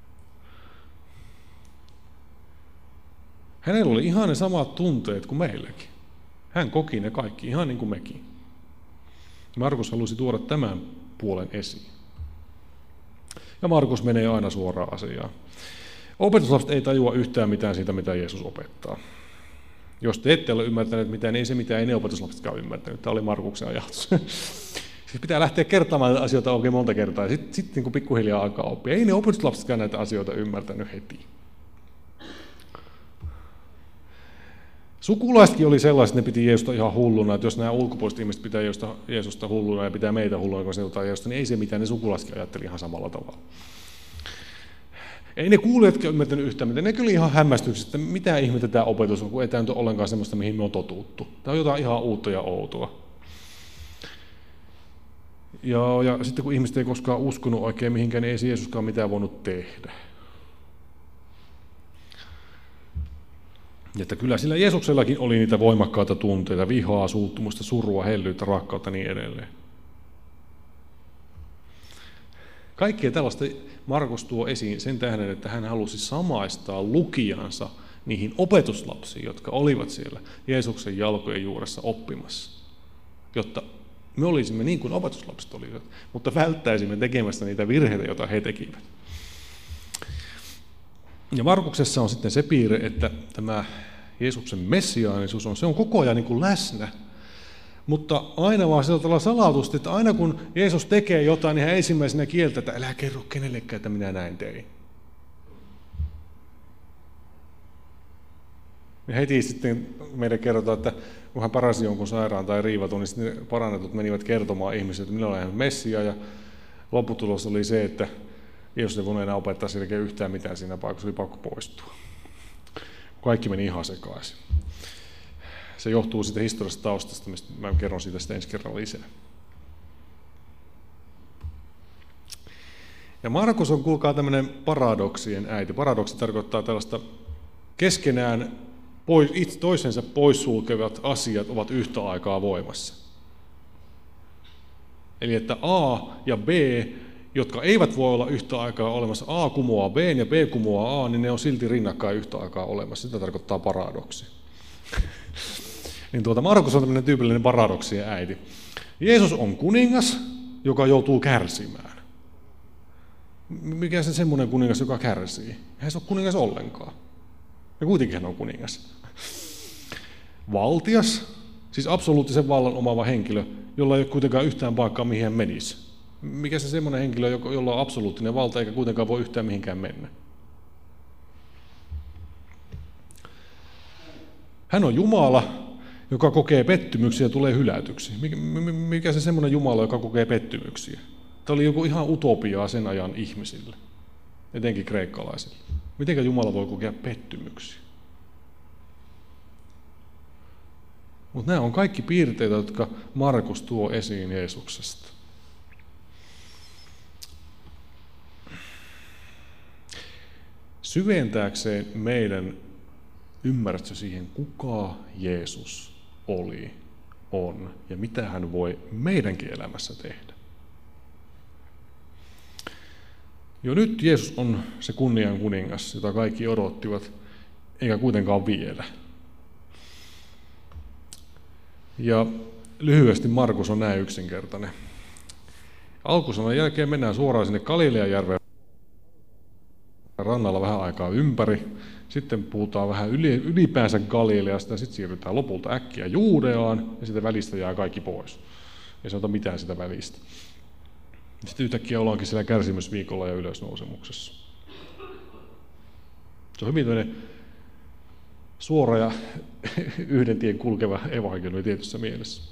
Hänellä oli ihan ne samat tunteet kuin meilläkin. Hän koki ne kaikki, ihan niin kuin mekin. Markus halusi tuoda tämän puolen esiin. Ja Markus menee aina suoraan asiaan. Opetuslapset ei tajua yhtään mitään siitä, mitä Jeesus opettaa. Jos te ette ole ymmärtäneet mitään, niin ei se mitään, ei ne opetuslapsetkaan ymmärtänyt. Tämä oli Markuksen ajatus. Siis pitää lähteä kertaamaan näitä asioita oikein monta kertaa, ja sitten niin pikkuhiljaa alkaa oppia. Ei ne opetuslapsetkaan näitä asioita ymmärtänyt heti. Sukulaisetkin oli sellaiset, että ne piti Jeesusta ihan hulluna, että jos nämä ulkopuoliset ihmiset pitää Jeesusta hulluna ja pitää meitä hulluna, kun se jotain Jeesusta, niin ei se mitään, ne sukulaisetkin ajatteli ihan samalla tavalla. Ei ne kuulijatkin ymmärtänyt yhtään mitään, ne kyllä ihan hämmästyksessä, että mitä ihmettä tämä opetus on, kun ei tämä nyt ole ollenkaan semmoista, mihin me on totuttu. Tämä on jotain ihan uutta ja outoa. Ja sitten kun ihmiset ei koskaan uskonut oikein mihinkään, niin ei Jeesuskaan mitään voinut tehdä. Että kyllä sillä Jeesuksellakin oli niitä voimakkaita tunteita, vihaa, suuttumusta, surua, hellyyttä, rakkautta ja niin edelleen. Kaikkea tällaista Markus tuo esiin sen tähden, että hän halusi samaistaa lukijansa niihin opetuslapsiin, jotka olivat siellä Jeesuksen jalkojen juuressa oppimassa, jotta me olisimme niin kuin opetuslapset olivat, mutta välttäisimme tekemästä niitä virheitä, joita he tekivät. Ja Markuksessa on sitten se piirre, että tämä Jeesuksen messiaanisuus se on koko ajan niin kuin läsnä. Mutta aina vaan sillä tavalla salatusti, että aina kun Jeesus tekee jotain, niin hän ensimmäisenä kieltää, että älä kerro kenellekään, että minä näin tein. Ja heti sitten meille kerrotaan, että kun hän paransi jonkun sairaan tai riivatun, niin sitten parannetut menivät kertomaan ihmisille, että minä olen Messia. Ja lopputulos oli se, että Jeesus ei voinut enää opettaa selkeä yhtään mitään siinä paikassa, oli pakko poistua. Kaikki meni ihan sekaisin. Se johtuu siitä historiallisesta taustasta, mistä mä kerron siitä sitten ensi kerralla lisää. Ja Markus on, kuulkaa, tämmöinen paradoksien äiti. Paradoksi tarkoittaa tällaista keskenään toisensa poissulkevat asiat ovat yhtä aikaa voimassa. Eli että A ja B, jotka eivät voi olla yhtä aikaa olemassa, A kumoaa B ja B kumoaa A, niin ne on silti rinnakkain yhtä aikaa olemassa. Sitä tarkoittaa paradoksi. Niin Markus on tämmöinen tyypillinen paradoksien äiti. Jeesus on kuningas, joka joutuu kärsimään. Mikä se semmoinen kuningas, joka kärsii? Eihän se ole kuningas ollenkaan. Ja kuitenkin hän on kuningas. Valtias, siis absoluuttisen vallan omaava henkilö, jolla ei ole kuitenkaan yhtään paikkaa, mihin hän menisi. Mikä se semmoinen henkilö, jolla on absoluuttinen valta, eikä kuitenkaan voi yhtään mihinkään mennä? Hän on Jumala, joka kokee pettymyksiä ja tulee hylätyksi. Mikä se semmoinen Jumala, joka kokee pettymyksiä? Tämä oli joku ihan utopiaa sen ajan ihmisille, etenkin kreikkalaisille. Miten Jumala voi kokea pettymyksiä? Mutta nämä on kaikki piirteitä, jotka Markus tuo esiin Jeesuksesta. Syventääkseen meidän ymmärrystä siihen, kuka Jeesus oli, on ja mitä hän voi meidänkin elämässä tehdä. Jo nyt Jeesus on se kunnian kuningas, jota kaikki odottivat, eikä kuitenkaan vielä. Ja lyhyesti Markus on näin yksinkertainen. Alkusanan jälkeen mennään suoraan sinne Galileajärven rannalla vähän aikaa ympäri. Sitten puhutaan vähän ylipäänsä Galileasta ja sitten siirrytään lopulta äkkiä Juudeaan ja sitten välistä jää kaikki pois. Ei sanota mitään sitä välistä. Sitten yhtäkkiä ollaankin siellä kärsimysviikolla ja ylösnousemuksessa. Se on hyvin tämmöinen suora ja yhden tien kulkeva evankeliumi tietyssä mielessä.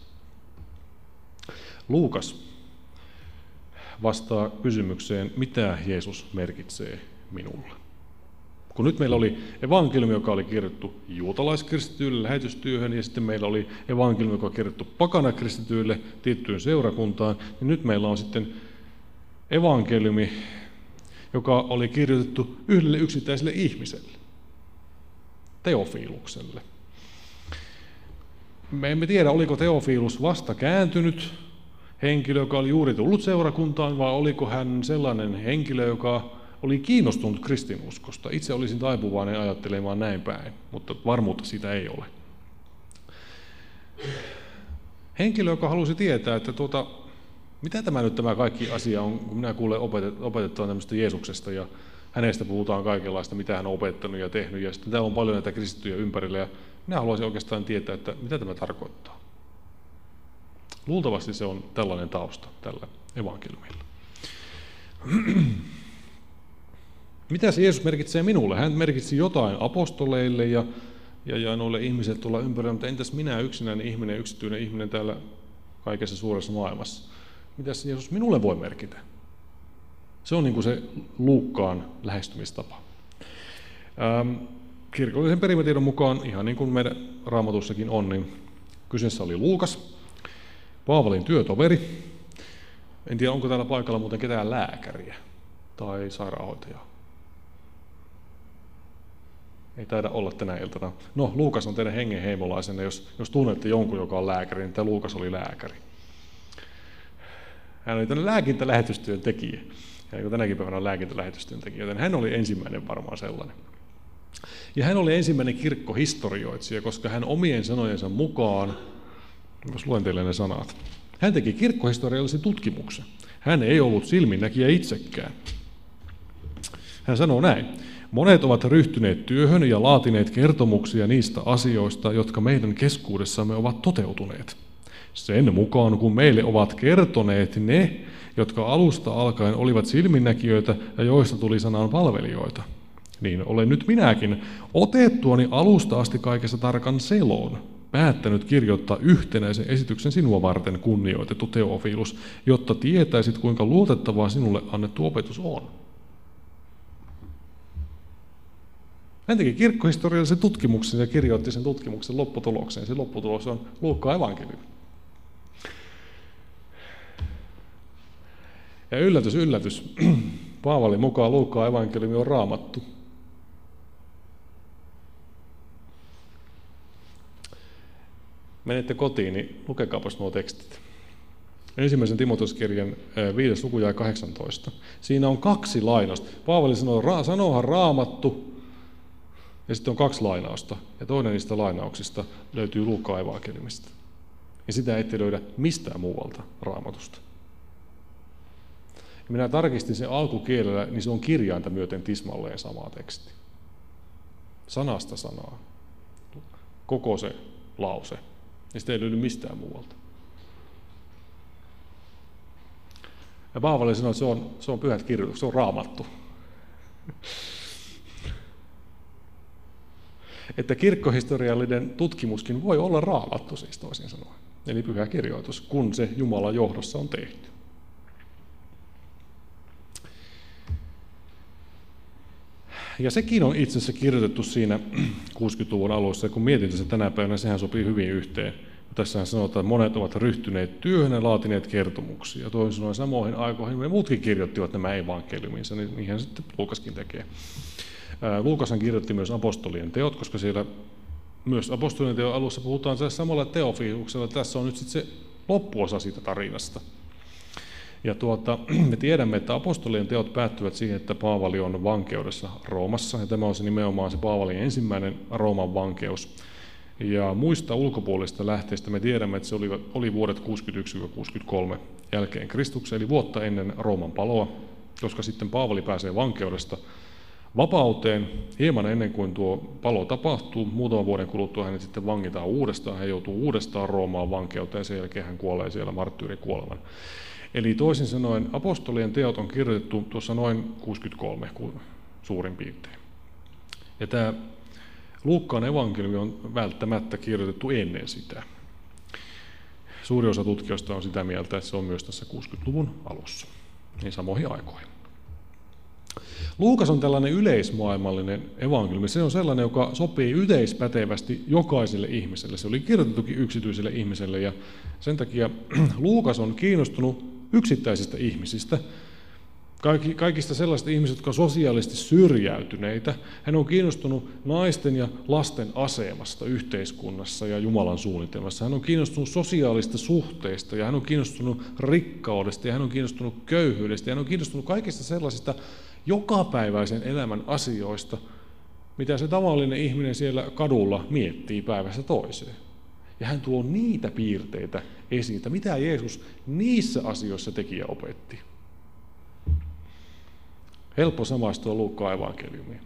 Luukas vastaa kysymykseen, mitä Jeesus merkitsee minulle. Kun nyt meillä oli evankeliumi, joka oli kirjoitettu juutalaiskristityille lähetystyöhön, ja sitten meillä oli evankeliumi, joka oli kirjoitettu pakanakristityille tiettyyn seurakuntaan, niin nyt meillä on sitten evankeliumi, joka oli kirjoitettu yhdelle yksittäiselle ihmiselle, Teofilukselle. Me emme tiedä, oliko Teofilus vasta kääntynyt henkilö, joka oli juuri tullut seurakuntaan, vai oliko hän sellainen henkilö, joka oli kiinnostunut kristinuskosta. Itse olisin taipuvainen ajattelemaan näin päin, mutta varmuutta siitä ei ole. Henkilö, joka halusi tietää, että mitä tämä kaikki asia on, kun minä kuulen opetettavan tämmöistä Jeesuksesta ja hänestä puhutaan kaikenlaista, mitä hän on opettanut ja tehnyt, ja sitten täällä on paljon näitä kristittyjä ympärillä, ja minä haluaisin oikeastaan tietää, että mitä tämä tarkoittaa. Luultavasti se on tällainen tausta tällä evankeliumilla. Mitä se Jeesus merkitsee minulle? Hän merkitsi jotain apostoleille ja noille ihmisille tuolla ympärillä, mutta entäs minä yksinäinen ihminen, yksityinen ihminen täällä kaikessa suuressa maailmassa? Mitä se Jeesus minulle voi merkitä? Se on niin kuin se Luukkaan lähestymistapa. Kirkollisen perimätiedon mukaan, ihan niin kuin meidän Raamatussakin on, niin kyseessä oli Luukas, Paavalin työtoveri. En tiedä, onko täällä paikalla muuten ketään lääkäriä tai sairaanhoitajaa. Ei taida olla tänä iltana. No, Luukas on teidän hengenheimolaisenne. Jos tunnette jonkun, joka on lääkäri, niin tämä Luukas oli lääkäri. Hän oli tämmöinen lääkintälähetystyön tekijä. Ja tänäkin päivänä on lääkintälähetystyön tekijä, joten hän oli ensimmäinen varmaan sellainen. Ja hän oli ensimmäinen kirkkohistorioitsija, koska hän omien sanojensa mukaan, jos luen teille ne sanat, hän teki kirkkohistoriallisen tutkimuksen. Hän ei ollut silminnäkijä itsekään. Hän sanoo näin. Monet ovat ryhtyneet työhön ja laatineet kertomuksia niistä asioista, jotka meidän keskuudessamme ovat toteutuneet. Sen mukaan, kun meille ovat kertoneet ne, jotka alusta alkaen olivat silminnäkijöitä ja joista tuli sanan palvelijoita, niin olen nyt minäkin, otettuani alusta asti kaikessa tarkan selon, päättänyt kirjoittaa yhtenäisen esityksen sinua varten, kunnioitettu Theophilus, jotta tietäisit, kuinka luotettavaa sinulle annettu opetus on. Hän teki kirkkohistoriallisen tutkimuksen ja kirjoitti sen tutkimuksen lopputulokseen. Se lopputulos on Luukkaan evankeliumi. Ja yllätys, yllätys, Paavalin mukaan Luukkaan evankeliumi on raamattu. Menette kotiin, niin lukekaapas nuo tekstit. Ensimmäisen Timoteoskirjan 5. luku jae 18. Siinä on 2 lainausta. Paavali sanoohan raamattu, ja sitten on 2 lainausta. Ja toinen niistä lainauksista löytyy Luukkaan evankeliumista. Ja sitä ette löydä mistään muualta raamatusta. Ja minä tarkistin sen alkukielellä, niin se on kirjainta myöten tismalleen sama teksti. Sanasta sanaa. Koko se lause. Ja sitä ei löydy mistään muualta. Ja Paavali sanoi, että se on pyhät kirjoitukset, se on raamattu. Että kirkkohistoriallinen tutkimuskin voi olla raamattu, siis toisin sanoen. Eli pyhä kirjoitus, kun se Jumalan johdossa on tehty. Ja sekin on itse asiassa kirjoitettu siinä 60-luvun alussa, ja kun mietin sitä tänä päivänä, sehän sopii hyvin yhteen. Tässähän sanotaan, että monet ovat ryhtyneet työhön ja laatineet kertomuksia. Toisin sanoen samoihin aikoihin me muutkin kirjoittivat nämä evankeliuminsa, niin niinhän sitten Luukaskin tekee. Luukashan kirjoitti myös apostolien teot, koska siellä myös apostolien teon alussa puhutaan samalla Theophiluksella, että tässä on nyt sitten se loppuosa siitä tarinasta. Ja me tiedämme, että apostolien teot päättyvät siihen, että Paavali on vankeudessa Roomassa, ja tämä on se nimenomaan se Paavalin ensimmäinen Rooman vankeus. Ja muista ulkopuolisista lähteistä me tiedämme, että se oli vuodet 61-63 jälkeen Kristuksen, eli vuotta ennen Rooman paloa, koska sitten Paavali pääsee vankeudesta vapauteen hieman ennen kuin tuo palo tapahtuu. Muutaman vuoden kuluttua hänet sitten vangitaan uudestaan, hän joutuu uudestaan Roomaan vankeuteen ja sen jälkeen hän kuolee siellä marttyyrikuoleman. Eli toisin sanoen apostolien teot on kirjoitettu tuossa noin 63 suurin piirtein. Ja tämä Luukkaan evankeliumi on välttämättä kirjoitettu ennen sitä. Suuri osa tutkijoista on sitä mieltä, että se on myös tässä 60-luvun alussa, niin samoihin aikoihin. Luukas on tällainen yleismaailmallinen evankeliumi. Se on sellainen, joka sopii yleispätevästi jokaiselle ihmiselle. Se oli kirjoitettukin yksityiselle ihmiselle, ja sen takia Luukas on kiinnostunut yksittäisistä ihmisistä, kaikista sellaisista ihmisistä, jotka on sosiaalisesti syrjäytyneitä. Hän on kiinnostunut naisten ja lasten asemasta yhteiskunnassa ja Jumalan suunnitelmassa. Hän on kiinnostunut sosiaalista suhteista ja hän on kiinnostunut rikkaudesta ja hän on kiinnostunut köyhyydestä ja hän on kiinnostunut kaikista sellaisista jokapäiväisen elämän asioista, mitä se tavallinen ihminen siellä kadulla miettii päivästä toiseen. Ja hän tuo niitä piirteitä esiin, mitä Jeesus niissä asioissa teki ja opetti. Helppo samaistua Luukkaan evankeliumiin.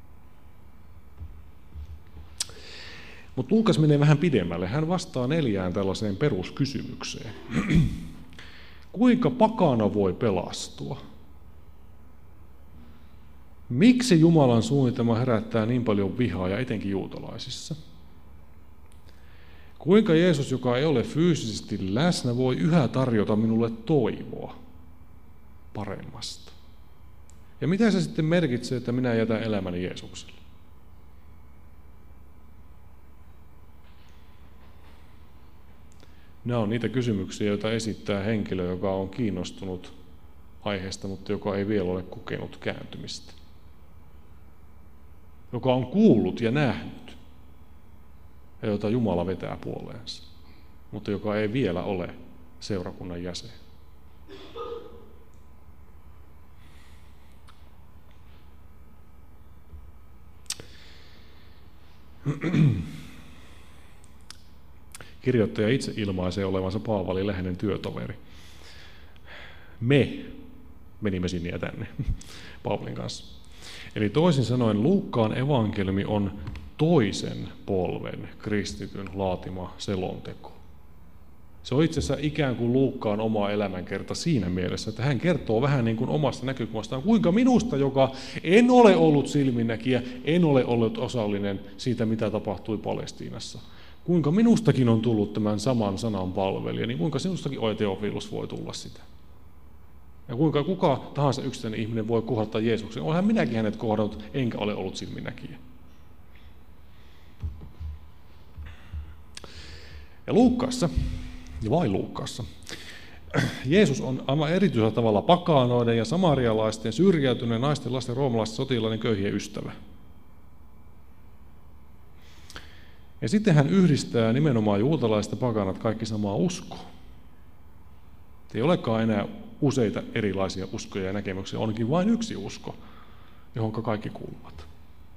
Mutta Luukas menee vähän pidemmälle. Hän vastaa 4 tällaiseen peruskysymykseen. Kuinka pakana voi pelastua? Miksi Jumalan suunnitelma herättää niin paljon vihaa ja etenkin juutalaisissa? Kuinka Jeesus, joka ei ole fyysisesti läsnä, voi yhä tarjota minulle toivoa paremmasta? Ja mitä se sitten merkitsee, että minä jätän elämäni Jeesukselle? Nämä on niitä kysymyksiä, joita esittää henkilö, joka on kiinnostunut aiheesta, mutta joka ei vielä ole kokenut kääntymistä. Joka on kuullut ja nähnyt, ja jota Jumala vetää puoleensa, mutta joka ei vielä ole seurakunnan jäsen. Kirjoittaja itse ilmaisee olevansa Paavalin läheinen työtoveri. Me menimme sinne ja tänne Paavalin kanssa. Eli toisin sanoen Luukkaan evankeliumi on toisen polven kristityn laatima selonteko. Se on itse asiassa ikään kuin Luukkaan oma elämänkerta siinä mielessä, että hän kertoo vähän niin kuin omasta näkökulmastaan, kuinka minusta, joka en ole ollut silminnäkijä, en ole ollut osallinen siitä, mitä tapahtui Palestiinassa. Kuinka minustakin on tullut tämän saman sanan palvelija, niin kuinka sinustakin Teofilus voi tulla sitä. Ja kuinka kuka tahansa yksittäinen ihminen voi kohdata Jeesuksen. Olenhan minäkin hänet kohdannut, enkä ole ollut silminnäkijä. Ja Luukkaassa, ja vain Luukkaassa, Jeesus on aivan erityisellä tavalla pakaanoiden ja samarialaisten, syrjäytyneen naisten, lasten, roomalaisten, sotilaiden, köyhien ystävä. Ja sitten hän yhdistää nimenomaan juutalaiset ja pakanat kaikki samaa uskoa. Ei olekaan enää useita erilaisia uskoja ja näkemyksiä, onkin vain yksi usko, johon kaikki kuuluvat.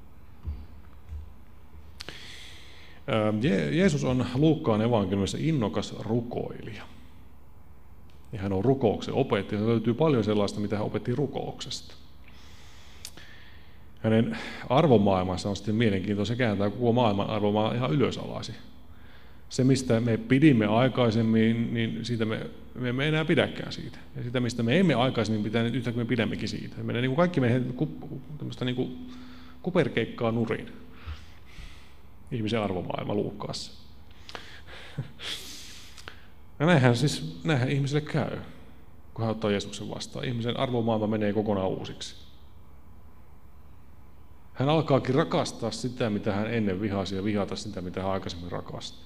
Jeesus on Luukkaan evankeliumissa innokas rukoilija. Ja hän on rukouksen opettaja. Löytyy paljon sellaista, mitä hän opetti rukouksesta. Hänen arvomaailmansa on sitten mielenkiintoinen. Se kääntää koko maailman arvomaailman ihan ylösalaisin. Se, mistä me pidimme aikaisemmin, niin siitä me emme enää pidäkään siitä. Ja sitä, mistä me emme aikaisemmin pitäneet, yhtäkkiä me pidämmekin siitä. Meidän, niin kuin kaikki menee tämmöistä niin kuin kuperkeikkaa nurin. Ihmisen arvomaailma Luukkaassa. Ja näinhän ihmiselle käy, kun hän ottaa Jeesuksen vastaan. Ihmisen arvomaailma menee kokonaan uusiksi. Hän alkaakin rakastaa sitä, mitä hän ennen vihasi, ja vihata sitä, mitä hän aikaisemmin rakasti.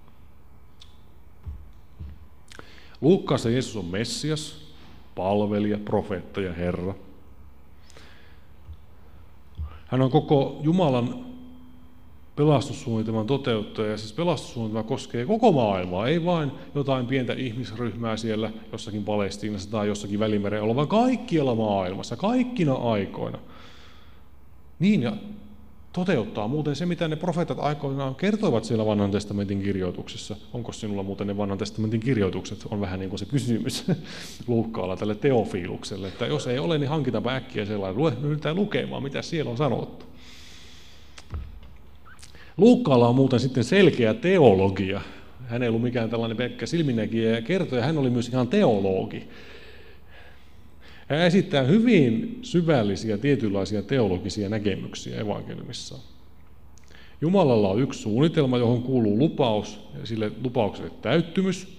Luukkaassa Jeesus on Messias, palvelija, profeetta ja Herra. Hän on koko Jumalan pelastussuunnitelman toteuttaja, ja siis pelastussuunnitelma koskee koko maailmaa, ei vain jotain pientä ihmisryhmää siellä jossakin Palestiinassa tai jossakin Välimeren olla, vaan kaikkialla maailmassa, kaikkina aikoina. Niin, ja toteuttaa muuten se, mitä ne profeetat aikoinaan kertoivat siellä Vanhan testamentin kirjoituksissa. Onko sinulla muuten ne Vanhan testamentin kirjoitukset? On vähän niin kuin se kysymys Luukkaalla tälle Teofilukselle, että jos ei ole, niin hankitaanpa äkkiä sellainen, ryhdytään lukemaan, mitä siellä on sanottu. Luukkaalla on muuten sitten selkeä teologia. Hän ei ollut mikään tällainen pelkkä silminnäkijä ja kertoja, hän oli myös ihan teologi. Hän esittää hyvin syvällisiä tietynlaisia teologisia näkemyksiä evankeliumissaan. Jumalalla on yksi suunnitelma, johon kuuluu lupaus ja sille lupaukselle täyttymys.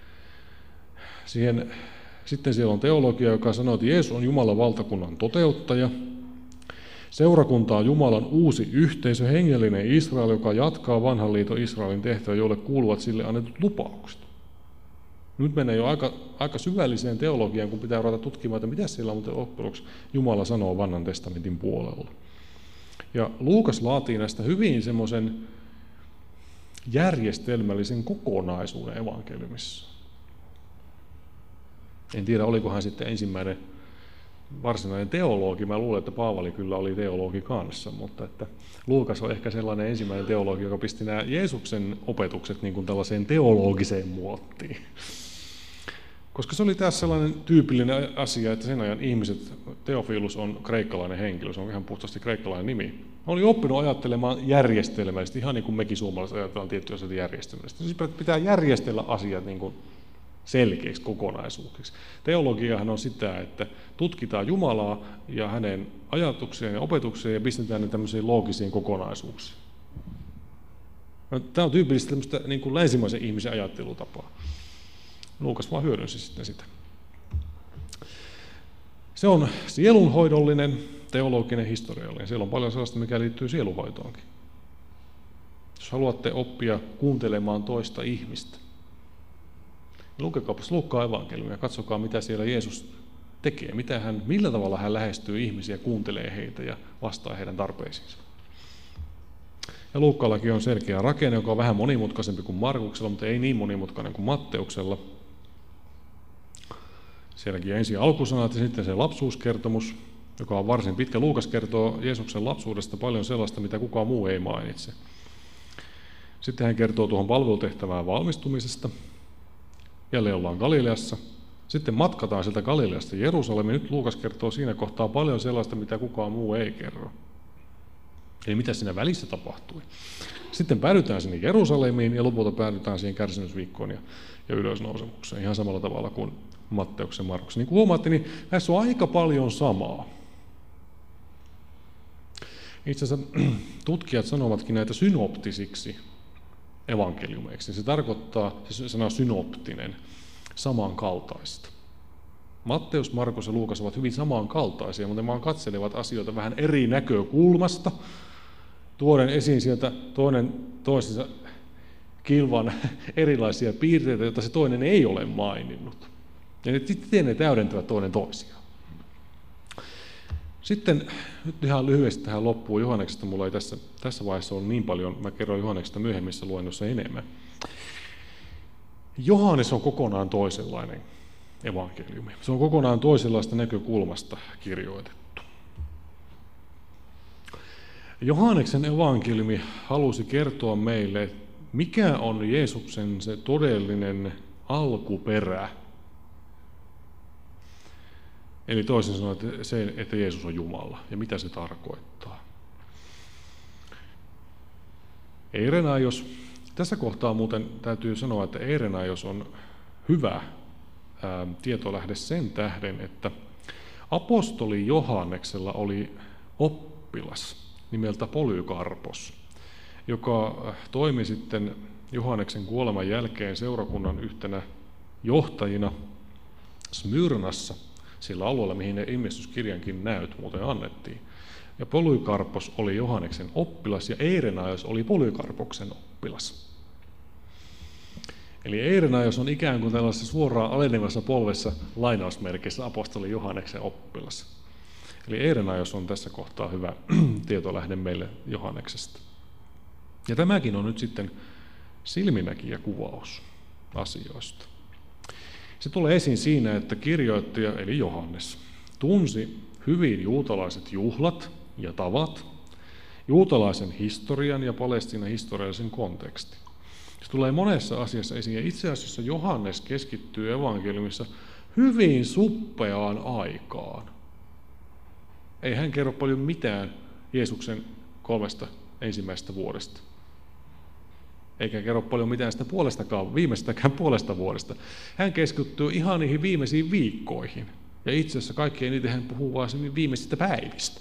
Sitten siellä on teologia, joka sanoo, että Jeesus on Jumalan valtakunnan toteuttaja. Seurakunta on Jumalan uusi yhteisö, hengellinen Israel, joka jatkaa vanhan liiton Israelin tehtävä, jolle kuuluvat sille annetut lupaukset. Nyt menee jo aika syvälliseen teologiaan, kun pitää ruveta tutkimaan, että mitä siellä muuten loppujen Jumala sanoo Vanhan testamentin puolella. Ja Luukas laatii näistä hyvin semmoisen järjestelmällisen kokonaisuuden evankeliumissa. En tiedä, oliko hän sitten ensimmäinen varsinainen teologi. Mä luulen, että Paavali kyllä oli teologi kanssa, mutta että Luukas on ehkä sellainen ensimmäinen teologi, joka pisti nämä Jeesuksen opetukset niin kuin tällaiseen teologiseen muottiin. Koska se oli tässä sellainen tyypillinen asia, että sen ajan ihmiset, Teofilus on kreikkalainen henkilö, se on ihan puhtaasti kreikkalainen nimi. Hän oli oppinut ajattelemaan järjestelmällisesti, ihan niin kuin mekin suomalaiset ajatellaan tiettyjä asioita järjestelmällisesti. Siis pitää järjestellä asiat niin kuin selkeiksi kokonaisuuksiksi. Teologiahan on sitä, että tutkitaan Jumalaa ja hänen ajatuksiaan ja opetuksiaan ja pistetään ne tämmöisiin loogisiin kokonaisuuksiin. Tämä on tyypillistä tämmöistä niin kuin länsimaisen ihmisen ajattelutapaa. Luukas vaan hyödynsi sitten sitä. Se on sielunhoidollinen, teologinen, historiallinen. Siellä on paljon sellaista, mikä liittyy sielunhoitoonkin. Jos haluatte oppia kuuntelemaan toista ihmistä, lukekaapas Luukkaan evankeliumia ja katsokaa, mitä siellä Jeesus tekee, millä tavalla hän lähestyy ihmisiä, kuuntelee heitä ja vastaa heidän tarpeisiinsa. Ja Luukkaallakin on selkeä rakenne, joka on vähän monimutkaisempi kuin Markuksella, mutta ei niin monimutkainen kuin Matteuksella. Sielläkin ensin alkusanat ja sitten se lapsuuskertomus, joka on varsin pitkä. Luukas kertoo Jeesuksen lapsuudesta paljon sellaista, mitä kukaan muu ei mainitse. Sitten hän kertoo tuohon palvelutehtävään valmistumisesta. Jälleen ollaan Galileassa. Sitten matkataan sieltä Galileasta Jerusalemiin. Nyt Luukas kertoo siinä kohtaa paljon sellaista, mitä kukaan muu ei kerro. Eli mitä siinä välissä tapahtui. Sitten päädytään sinne Jerusalemiin ja lopulta päädytään siihen kärsimysviikkoon ja ylösnousemukseen ihan samalla tavalla kuin Matteuksen Markuksen. Niin kuin huomaatte, niin näissä on aika paljon samaa. Itse asiassa tutkijat sanovatkin näitä synoptisiksi evankeliumeiksi. Se tarkoittaa, se sana synoptinen, samankaltaista. Matteus, Markus ja Luukas ovat hyvin samankaltaisia, mutta ne vaan katselevat asioita vähän eri näkökulmasta, tuoden esiin sieltä toinen toisensa kilvan erilaisia piirteitä, joita se toinen ei ole maininnut. Ja ne täydentävät toinen toisiaan. Sitten nyt ihan lyhyesti tähän loppuun Johanneksesta. Mulla ei tässä vaiheessa ole niin paljon, mä kerron Johanneksesta myöhemmissä luennossa enemmän. Johannes on kokonaan toisenlainen evankeliumi. Se on kokonaan toisenlaista näkökulmasta kirjoitettu. Johanneksen evankeliumi halusi kertoa meille, mikä on Jeesuksen se todellinen alkuperä. Eli toisin sanoen se, että Jeesus on Jumala ja mitä se tarkoittaa. Eirenaios, tässä kohtaa muuten täytyy sanoa, että Eirenaios on hyvä tietolähde sen tähden, että apostoli Johanneksella oli oppilas nimeltä Polykarpos, joka toimi sitten Johanneksen kuoleman jälkeen seurakunnan yhtenä johtajina Smyrnassa, sillä alueella, mihin ne ilmestyskirjankin näyt muuten annettiin. Ja Polykarpos oli Johanneksen oppilas ja Eirenaios oli Polykarpoksen oppilas. Eli Eirenaios on ikään kuin tällaisessa suoraan alenevassa polvessa lainausmerkissä apostoli Johanneksen oppilas. Eli Eirenaios on tässä kohtaa hyvä tietolähde meille Johanneksesta. Ja tämäkin on nyt sitten silminnäkijä kuvaus asioista. Se tulee esiin siinä, että kirjoittaja eli Johannes tunsi hyvin juutalaiset juhlat ja tavat, juutalaisen historian ja Palestiinan historiallisen kontekstin. Se tulee monessa asiassa esiin, ja itse asiassa Johannes keskittyy evankeliumissa hyvin suppeaan aikaan. Ei hän kerro paljon mitään Jeesuksen 3 ensimmäisestä vuodesta. Eikä kerro paljon mitään sitä viimeistäkään puolesta vuodesta. Hän keskittyy ihan niihin viimeisiin viikkoihin. Ja itse asiassa kaikkein eniten hän puhuu vain viimeisistä päivistä.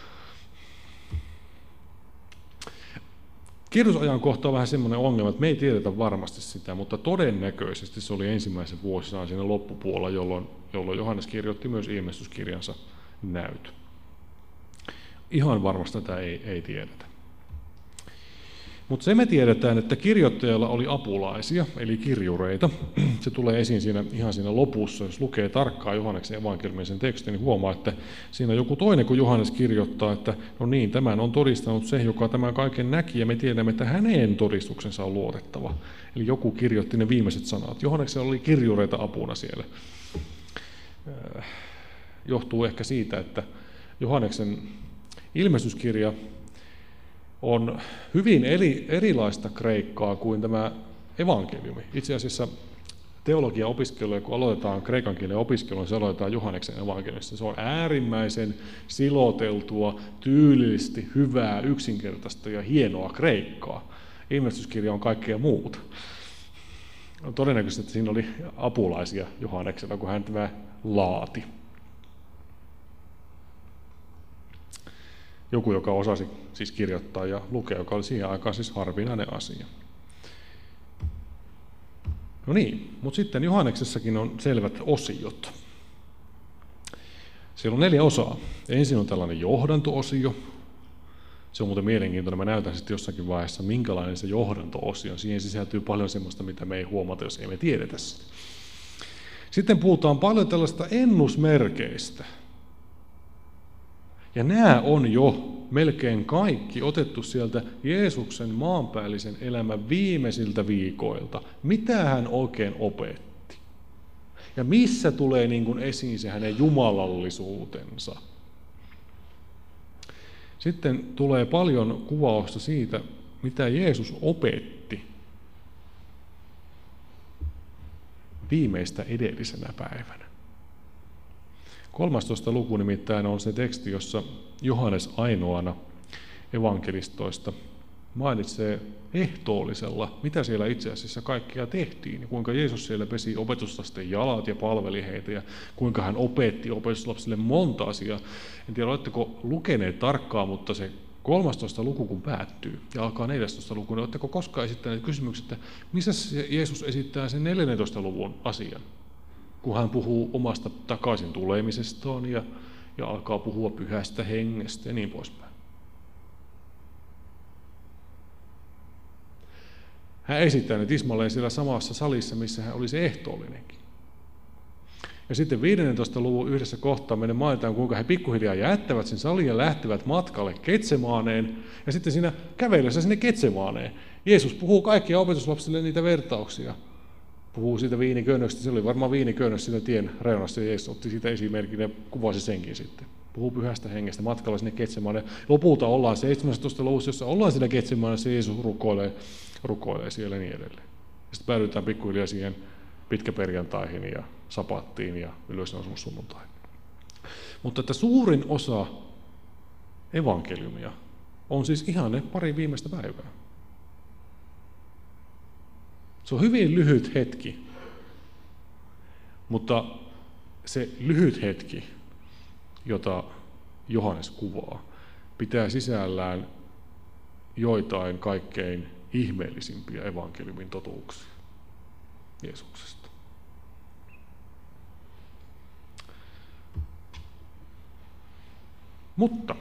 Kirjoitusajankohta on vähän semmoinen ongelma, että me ei tiedetä varmasti sitä, mutta todennäköisesti se oli ensimmäisen vuosisadan siinä loppupuolella, jolloin Johannes kirjoitti myös ilmestyskirjansa näyt. Ihan varmasti tätä ei tiedetä. Mutta se me tiedetään, että kirjoittajalla oli apulaisia, eli kirjureita. Se tulee esiin ihan siinä lopussa. Jos lukee tarkkaan Johanneksen evankeliumin sen tekstin, niin huomaa, että siinä on joku toinen, kun Johannes kirjoittaa, että no niin, tämän on todistanut se, joka tämän kaiken näki, ja me tiedämme, että hänen todistuksensa on luotettava. Eli joku kirjoitti ne viimeiset sanat. Johanneksella oli kirjureita apuna siellä. Johtuu ehkä siitä, että Johanneksen ilmestyskirja on hyvin erilaista kreikkaa kuin tämä evankeliumi. Itse asiassa teologiaopiskelua, kun aloitetaan kreikan kielen opiskelua, niin se aloitetaan Johanneksen evankeliumista. Se on äärimmäisen siloteltua, tyylillisesti hyvää, yksinkertaista ja hienoa kreikkaa. Ilmestyskirja on kaikkea muuta. On todennäköisesti, että siinä oli apulaisia Johanneksella, kun hän tämä laati. Joku, joka osasi siis kirjoittaa ja lukea, joka oli siihen aikaan siis harvinainen asia. No niin, mutta sitten Johanneksessakin on selvät osiot. Siellä on 4 osaa. Ensin on tällainen johdanto-osio. Se on muuten mielenkiintoinen. Mä näytän sitten jossakin vaiheessa, minkälainen se johdanto-osio on. Siihen sisältyy paljon sellaista, mitä me ei huomata, jos emme tiedetä sitä. Sitten puhutaan paljon tällaista ennusmerkeistä. Ja nämä on jo melkein kaikki otettu sieltä Jeesuksen maanpäällisen elämän viimeisiltä viikoilta. Mitä hän oikein opetti? Ja missä tulee niin kuin esiin se hänen jumalallisuutensa? Sitten tulee paljon kuvausta siitä, mitä Jeesus opetti. viimeistä edellisenä päivänä. 13. luku nimittäin on se teksti, jossa Johannes ainoana evankelistoista mainitsee ehtoollisella, mitä siellä itse asiassa kaikkea tehtiin, ja kuinka Jeesus siellä pesi opetuslasten jalat ja palveli heitä, ja kuinka hän opetti opetuslapsille monta asiaa. En tiedä, oletteko lukeneet tarkkaan, mutta se 13. luku kun päättyy ja alkaa 14. luku, niin oletteko koskaan esittäneet kysymyksen, että missä Jeesus esittää sen 14. luvun asian, kun hän puhuu omasta takaisin tulemisestaan ja alkaa puhua pyhästä hengestä ja niin poispäin. Hän esittää ne tismalleen siellä samassa salissa, missä hän oli se ehtoollinenkin. Ja sitten 15. luvun yhdessä kohtaa meille mainitaan, kuinka he pikkuhiljaa jättävät sen salin ja lähtevät matkalle Getsemaaneen. Ja sitten siinä kävellessä sinne Getsemaaneen Jeesus puhuu kaikkia opetuslapsille niitä vertauksia. Puhuu siitä viiniköynnöksestä, se oli varmaan viiniköynnös siinä tien reunassa, ja Jeesus otti siitä esimerkin ja kuvasi senkin sitten. Puhuu pyhästä hengestä matkalla sinne Getsemaaneen. Lopulta ollaan 17. luvussa, jossa ollaan siinä Getsemaanessa, ja Jeesus rukoilee siellä niin edelleen. Ja sitten päädytään pikkuhiljaa siihen pitkäperjantaihin ja sapattiin ja ylösnousemussunnuntaihin. Mutta että suurin osa evankeliumia on siis ihan ne pari viimeistä päivää. Se on hyvin lyhyt hetki, mutta se lyhyt hetki, jota Johannes kuvaa, pitää sisällään joitain kaikkein ihmeellisimpiä evankeliumin totuuksia Jeesuksesta. Mutta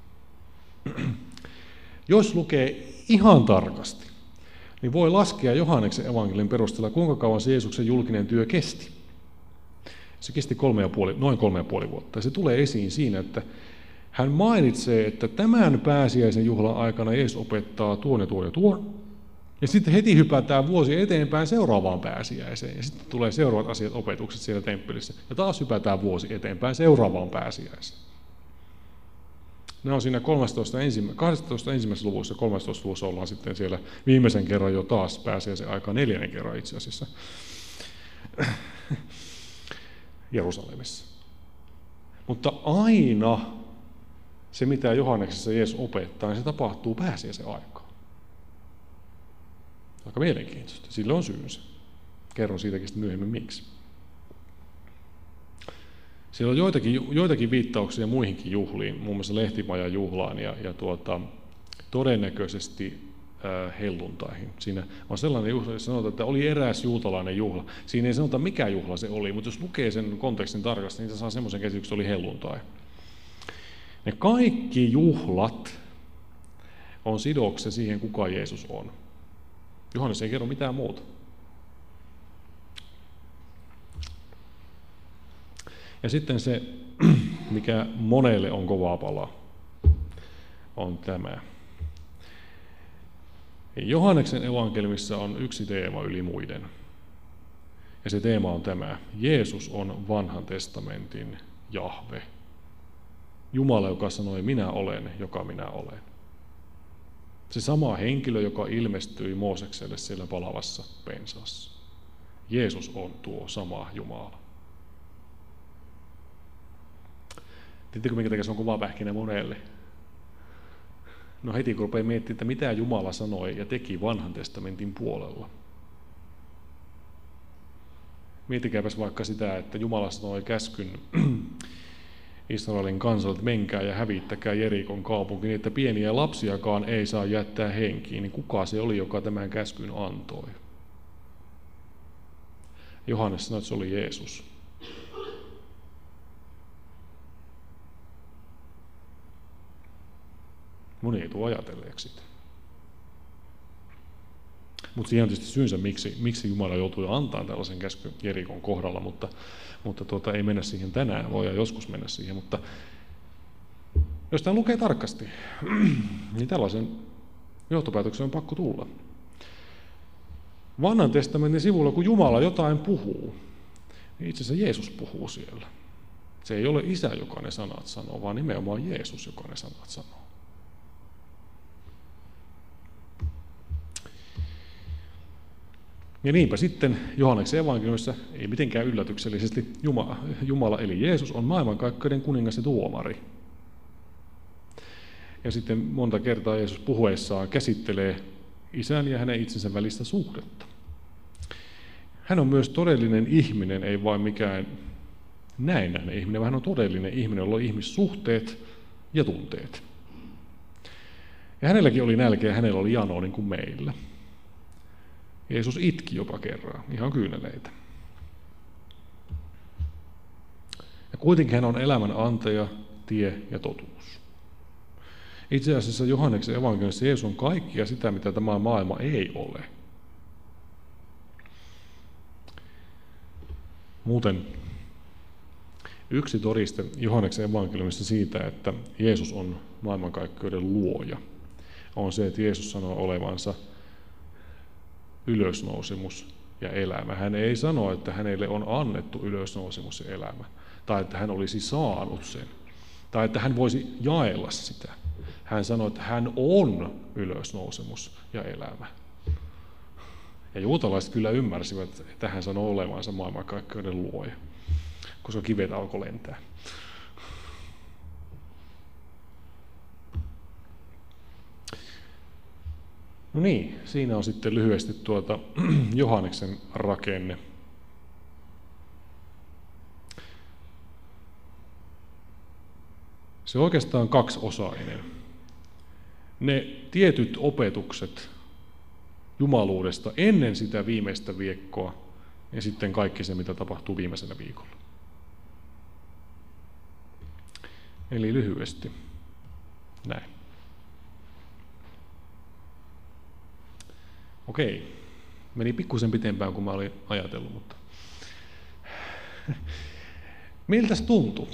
jos lukee ihan tarkasti, niin voi laskea Johanneksen evankeliumin perusteella, kuinka kauan se Jeesuksen julkinen työ kesti. Se kesti noin 3,5 vuotta. Ja se tulee esiin siinä, että hän mainitsee, että tämän pääsiäisen juhlan aikana Jeesus opettaa tuon ja tuon ja tuon. Ja sitten heti hypätään vuosi eteenpäin seuraavaan pääsiäiseen. Ja sitten tulee seuraavat asiat, opetukset siellä temppelissä. Ja taas hypätään vuosi eteenpäin seuraavaan pääsiäiseen. Ne on siinä 12 ensimmäisessä luvussa, 13 luvussa ollaan sitten siellä viimeisen kerran jo taas pääsiäisen aikaa 4. kerran itse asiassa Jerusalemissa. Mutta aina se, mitä Johanneksessa Jeesus opettaa, niin se tapahtuu pääsiäisen aikaan. Aika mielenkiintoista. Sillä on syynsä. Kerron siitäkin sitten myöhemmin miksi. Siellä on joitakin viittauksia muihinkin juhliin, muun muassa Lehtimajan juhlaan ja todennäköisesti helluntaihin. Siinä on sellainen juhla, jossa sanotaan, että oli eräs juutalainen juhla. Siinä ei sanota, mikä juhla se oli, mutta jos lukee sen kontekstin tarkasti, niin se saa semmoisen käsityksen, että se oli helluntai. Ne kaikki juhlat on sidoksessa siihen, kuka Jeesus on. Johannes ei kerro mitään muuta. Ja sitten se, mikä monelle on kovaa palaa, on tämä. Johanneksen evankeliumissa on yksi teema yli muiden. Ja se teema on tämä. Jeesus on vanhan testamentin Jahve. Jumala, joka sanoi, minä olen, joka minä olen. Se sama henkilö, joka ilmestyi Moosekselle siellä palavassa pensaassa. Jeesus on tuo sama Jumala. Tiedättekö, minkä takia se on kova pähkinä monelle? No heti kun rupeaa miettimään, että mitä Jumala sanoi ja teki vanhan testamentin puolella. Miettikääpäs vaikka sitä, että Jumala sanoi käskyn Israelin kansalle, että menkää ja hävittäkää Jerikon kaupunki, niin että pieniä lapsiakaan ei saa jättää henkiin, niin kuka se oli, joka tämän käskyn antoi? Johannes sanoi, että se oli Jeesus. Moni ei tule ajatelleeksi sitä. Mutta siihen on tietysti syynsä, miksi Jumala joutui antamaan tällaisen käskyn Jerikon kohdalla, mutta ei mennä siihen tänään, voidaan joskus mennä siihen, mutta jos tämä lukee tarkasti, niin tällaisen johtopäätöksen on pakko tulla. Vanhan testamentin sivulla, kun Jumala jotain puhuu, niin itse asiassa Jeesus puhuu siellä. Se ei ole Isä, joka ne sanat sanoo, vaan nimenomaan Jeesus, joka ne sanat sanoo. Ja niinpä sitten Johanneksen evankeliumissa, ei mitenkään yllätyksellisesti, Jumala eli Jeesus on maailmankaikkeuden kuningas ja tuomari. Ja sitten monta kertaa Jeesus puhuessaan käsittelee isän ja hänen itsensä välistä suhdetta. Hän on myös todellinen ihminen, ei vain mikään näennäinen ihminen, vaan hän on todellinen ihminen, jolla on ihmissuhteet ja tunteet. Ja hänelläkin oli nälkä ja hänellä oli jano niin kuin meillä. Jeesus itki jopa kerran, ihan kyyneleitä. Ja kuitenkin hän on elämän antaja, tie ja totuus. Itse asiassa Johanneksen evankeliumissa Jeesus on kaikkia sitä, mitä tämä maailma ei ole. Muuten yksi todiste Johanneksen evankeliumissa siitä, että Jeesus on maailmankaikkeuden luoja, on se, että Jeesus sanoo olevansa ylösnousemus ja elämä. Hän ei sano, että hänelle on annettu ylösnousemus ja elämä, tai että hän olisi saanut sen, tai että hän voisi jaella sitä. Hän sanoi, että hän on ylösnousemus ja elämä. Ja juutalaiset kyllä ymmärsivät, että hän sanoi olevansa maailmankaikkeuden luoja, koska kivet alkoi lentää. No niin, siinä on sitten lyhyesti Johanneksen rakenne. Se on oikeastaan kaksiosainen. Ne tietyt opetukset jumaluudesta ennen sitä viimeistä viikkoa ja sitten kaikki se, mitä tapahtuu viimeisenä viikolla. Eli lyhyesti näin. Okei, meni pikkusen pitempään kuin mä olin ajatellut, mutta miltäs tuntuu?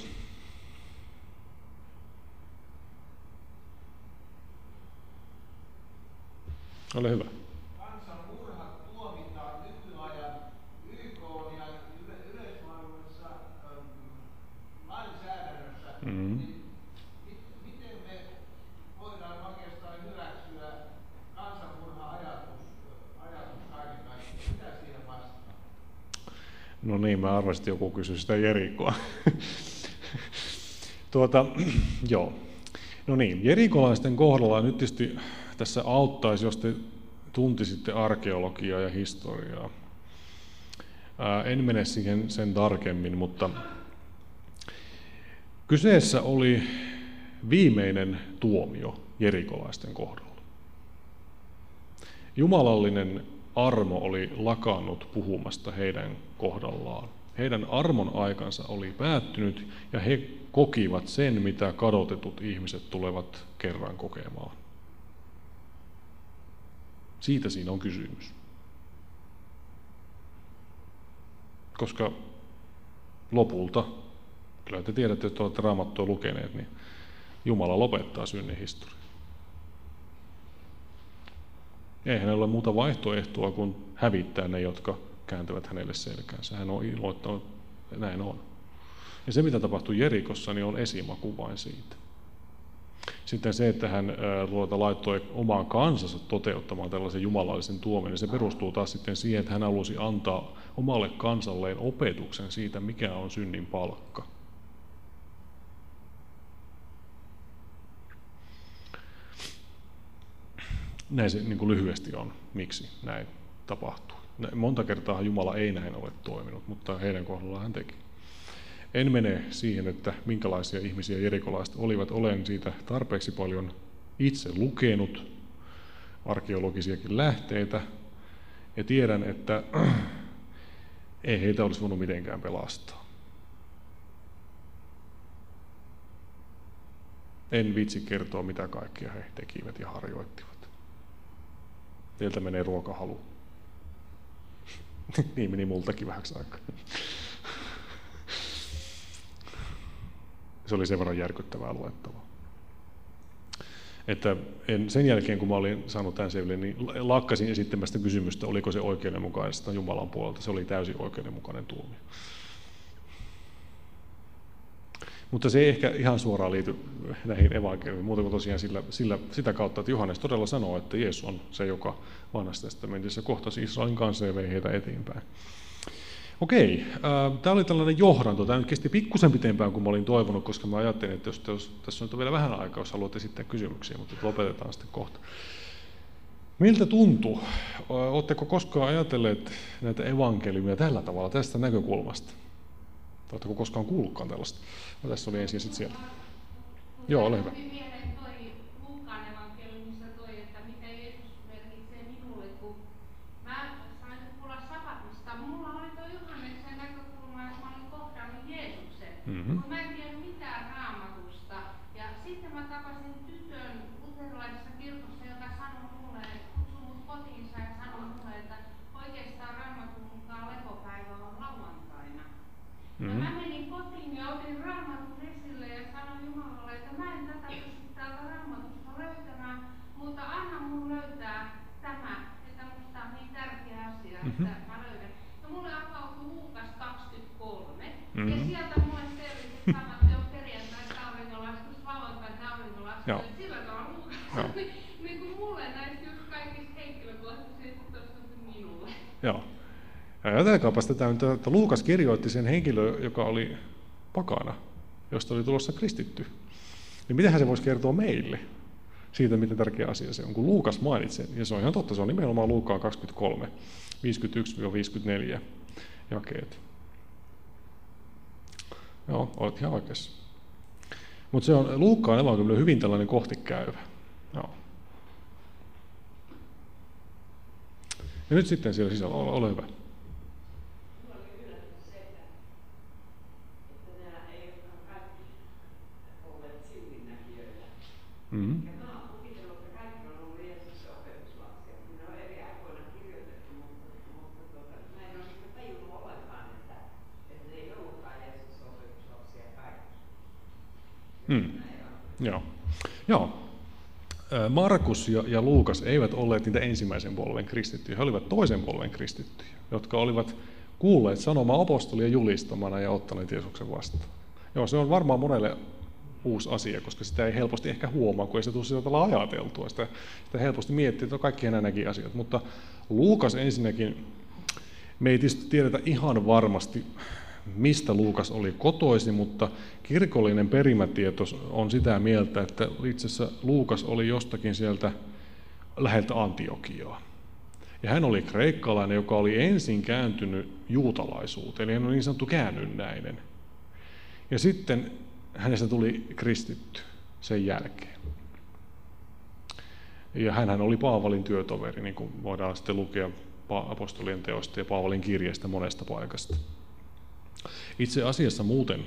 Ole hyvä. Kansanmurhat tuomitaan nykyajan YK:n ja yleismaailmassa lainsäädännössä. Miten me voidaan oikeastaan hyväksyä kansanmurha-ajatus kaiken kaikkiaan? Mitä siihen vastaa? No niin, mä arvasin, että joku kysyi sitä Jerikoa. Joo. No niin, jerikolaisten kohdalla nyt tietysti tässä auttaisi, jos te tuntisitte arkeologiaa ja historiaa. En mene siihen sen tarkemmin, mutta kyseessä oli viimeinen tuomio jerikolaisten kohdalla. Jumalallinen armo oli lakannut puhumasta heidän kohdallaan. Heidän armon aikansa oli päättynyt ja he kokivat sen, mitä kadotetut ihmiset tulevat kerran kokemaan. Siitä siinä on kysymys. Koska lopulta, kyllä te tiedätte, että olette Raamattua lukeneet, niin Jumala lopettaa synnin historian. Ei hänellä ole muuta vaihtoehtoa kuin hävittää ne, jotka kääntävät hänelle selkäänsä. Hän on ilmoittanut, että näin on. Ja se, mitä tapahtui Jerikossa, niin on esimaku vain siitä. Sitten se, että hän laittoi omaan kansansa toteuttamaan tällaisen jumalallisen tuomion, niin se perustuu taas sitten siihen, että hän halusi antaa omalle kansalleen opetuksen siitä, mikä on synnin palkka. Näin se niin kuin lyhyesti on, miksi näin tapahtuu. Monta kertaa Jumala ei näin ole toiminut, mutta heidän kohdallaan hän teki. En mene siihen, että minkälaisia ihmisiä jerikolaiset olivat. Olen siitä tarpeeksi paljon itse lukenut arkeologisiakin lähteitä ja tiedän, että ei heitä olisi voinut mitenkään pelastaa. En vitsi kertoa, mitä kaikkea he tekivät ja harjoittivat. Teiltä menee ruokahalu. Niin meni multakin vähäksi aikaa. Se oli sen verran järkyttävää luettavaa. Että sen jälkeen, kun mä olin saanut tämän selville, niin lakkasin esittämästä kysymystä, oliko se oikeudenmukaista Jumalan puolelta. Se oli täysin oikeudenmukainen tuomio. Mutta se ei ehkä ihan suoraan liity näihin evankeliumiin, muuta kuin tosiaan sitä kautta, että Johannes todella sanoo, että Jeesus on se, joka Vanhassa testamentissa kohtasi Israelin kanssa ja vei heitä eteenpäin. Okei, tämä oli tällainen johdanto. Tämä nyt kesti pikkusen pitempään kuin mä olin toivonut, koska mä ajattelin, että jos tässä on vielä vähän aikaa, jos haluat esittää kysymyksiä, mutta lopetetaan sitten kohta. Miltä tuntuu? Oletteko koskaan ajatelleet näitä evankeliumia tällä tavalla, tästä näkökulmasta? Oletteko koskaan kuullutkaan tällaista? No, tässä oli ensin sitten siellä. Joo, ole hyvä. Mm-hmm. Mä en tiedä mitään Raamatusta. Ja sitten mä tapasin tytön luterilaisessa kirkossa, joka sanoi mulle, kutsui mut kotiinsa ja sanoi mulle, että oikeastaan Raamatun mukaan lepopäivä on lauantaina. Mm-hmm. Ja mä menin kotiin ja otin Raamatun esille ja sanoin Jumalalle, että mä en tätä pysty täältä Raamatusta löytämään, mutta anna mun löytää tämä, että musta on niin tärkeä asia, että mä löydän. Ja mulle avautui Luukas 23 ja sieltä mulle sama se on perjantaista auringonlaskus, lauantaista auringonlaskus, sillä tavalla Luukas. Niin kuin mulle näistä just kaikista henkilökohtaisista tuosta minulle. Joo. Ja ajatelkaapa sitä, että Luukas kirjoitti sen henkilön, joka oli pakana, josta oli tulossa kristitty. Niin mitähän se voisi kertoa meille siitä, miten tärkeä asia se on, kun Luukas mainitsi. Ja se on ihan totta, se on nimenomaan Luukaan 23, 51-54 jakeet. Joo, olet ihan oikeassa. Mutta se on Luukkaan evankeliumi hyvin tällainen kohtikäyvä. Joo. Ja nyt sitten siellä sisällä, ole hyvä. Minulla oli yllätys se, että nämä ei olekaan kaikki olleet silminnäkijöitä. Mm-hmm. Ja mä oon kuvitellut, että kaikki on ollut Jeesuksen opetuslapsia. Ne on eri aikoina kirjoitettu, mutta mä en ole niin tajunnut ollenkaan, että ne ei ollutkaan Jeesuksen opetuslapsia kaikki. Joo. Markus ja Luukas eivät olleet niitä ensimmäisen polven kristittyjä, he olivat toisen polven kristittyjä, jotka olivat kuulleet sanomaa apostolien julistamana ja ottaneet Jeesuksen vastaan. Joo, se on varmaan monelle uusi asia, koska sitä ei helposti ehkä huomaa, kun ei se tule sillä tavalla ajateltua. Sitä helposti miettii, että kaikki nämäkin asiat. Mutta Luukas ensinnäkin, me ei tietysti tiedetä ihan varmasti, mistä Luukas oli kotoisin, mutta kirkollinen perimätieto on sitä mieltä, että itse asiassa Luukas oli jostakin sieltä läheltä Antiokiaa. Ja hän oli kreikkalainen, joka oli ensin kääntynyt juutalaisuuteen, eli hän oli niin sanottu käännynnäinen. Ja sitten hänestä tuli kristitty sen jälkeen. Ja hänhän oli Paavalin työtoveri, niin kuin voidaan sitten lukea apostolien teosta ja Paavalin kirjeistä monesta paikasta. Itse asiassa muuten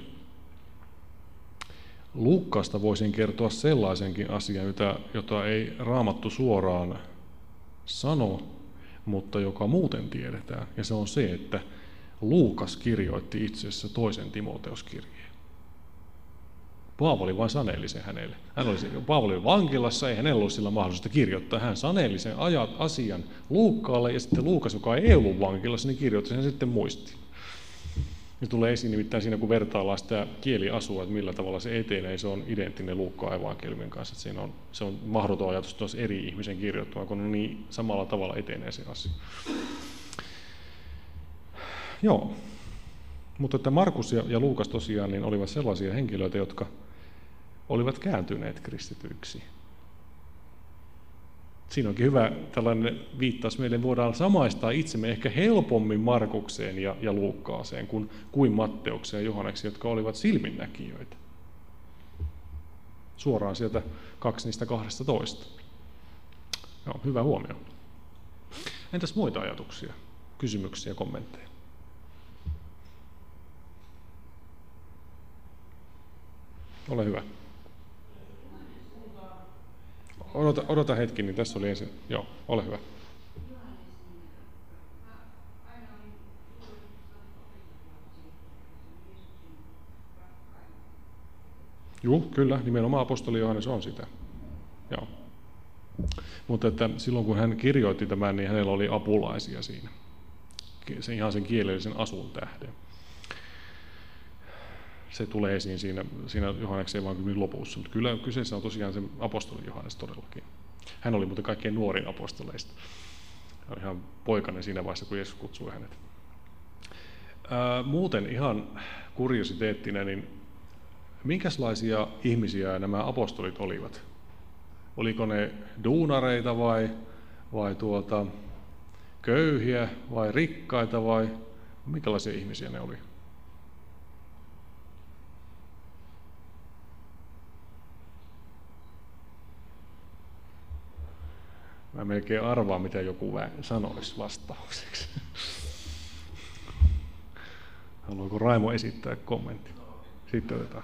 Luukkaasta voisin kertoa sellaisenkin asian, jota ei Raamattu suoraan sano, mutta joka muuten tiedetään. Ja se on se, että Luukas kirjoitti itse asiassa toisen Timoteuskirjeen. Paavali vain saneli sen hänelle. Paavali oli vankilassa, ei hänellä ollut sillä mahdollisuutta kirjoittaa. Hän saneli sen asian Luukkaalle, ja sitten Luukas, joka ei ollut vankilassa, niin kirjoitti sen sitten muistiin. Ja tulee esiin nimittäin siinä, kun vertaillaan sitä kieliasua, että millä tavalla se etenee, se on identtinen Luukkaan evankeliumin kanssa. Että se on mahdoton ajatus, että olisi eri ihmisen kirjoittama, kun niin samalla tavalla etenee se asia. Joo, mutta että Markus ja Luukas tosiaan niin olivat sellaisia henkilöitä, jotka olivat kääntyneet kristityiksi. Siinä onkin hyvä tällainen viittaus. Meille voidaan samaistaa itsemme ehkä helpommin Markukseen ja Luukkaaseen kuin Matteukseen ja Johannekseen, jotka olivat silminnäkijöitä. Suoraan sieltä 2 niistä 12. Joo, hyvä huomio. Entäs muita ajatuksia, kysymyksiä, kommentteja? Ole hyvä. Odota hetki, niin tässä oli ensin. Joo, ole hyvä. Joo, kyllä, nimenomaan apostoli Johannes on sitä. Joo. Mutta että silloin kun hän kirjoitti tämän, niin hänellä oli apulaisia siinä. Ihan sen kielellisen asun tähden. se tulee esiin siinä Johanneksen evankeliumin lopussa, mutta kyllä kyseessä on tosiaan se apostoli Johannes todellakin. Hän oli muuten kaikkein nuorin apostoleista. Hän oli ihan poikainen siinä vaiheessa, kun Jeesus kutsui hänet. Muuten ihan kuriositeettina, niin minkälaisia ihmisiä nämä apostolit olivat? Oliko ne duunareita vai köyhiä vai rikkaita vai minkälaisia ihmisiä ne oli? Mä melkein arvaan, mitä joku sanoisi vastaukseksi. Haluaako Raimo esittää kommentti? Sitten otetaan.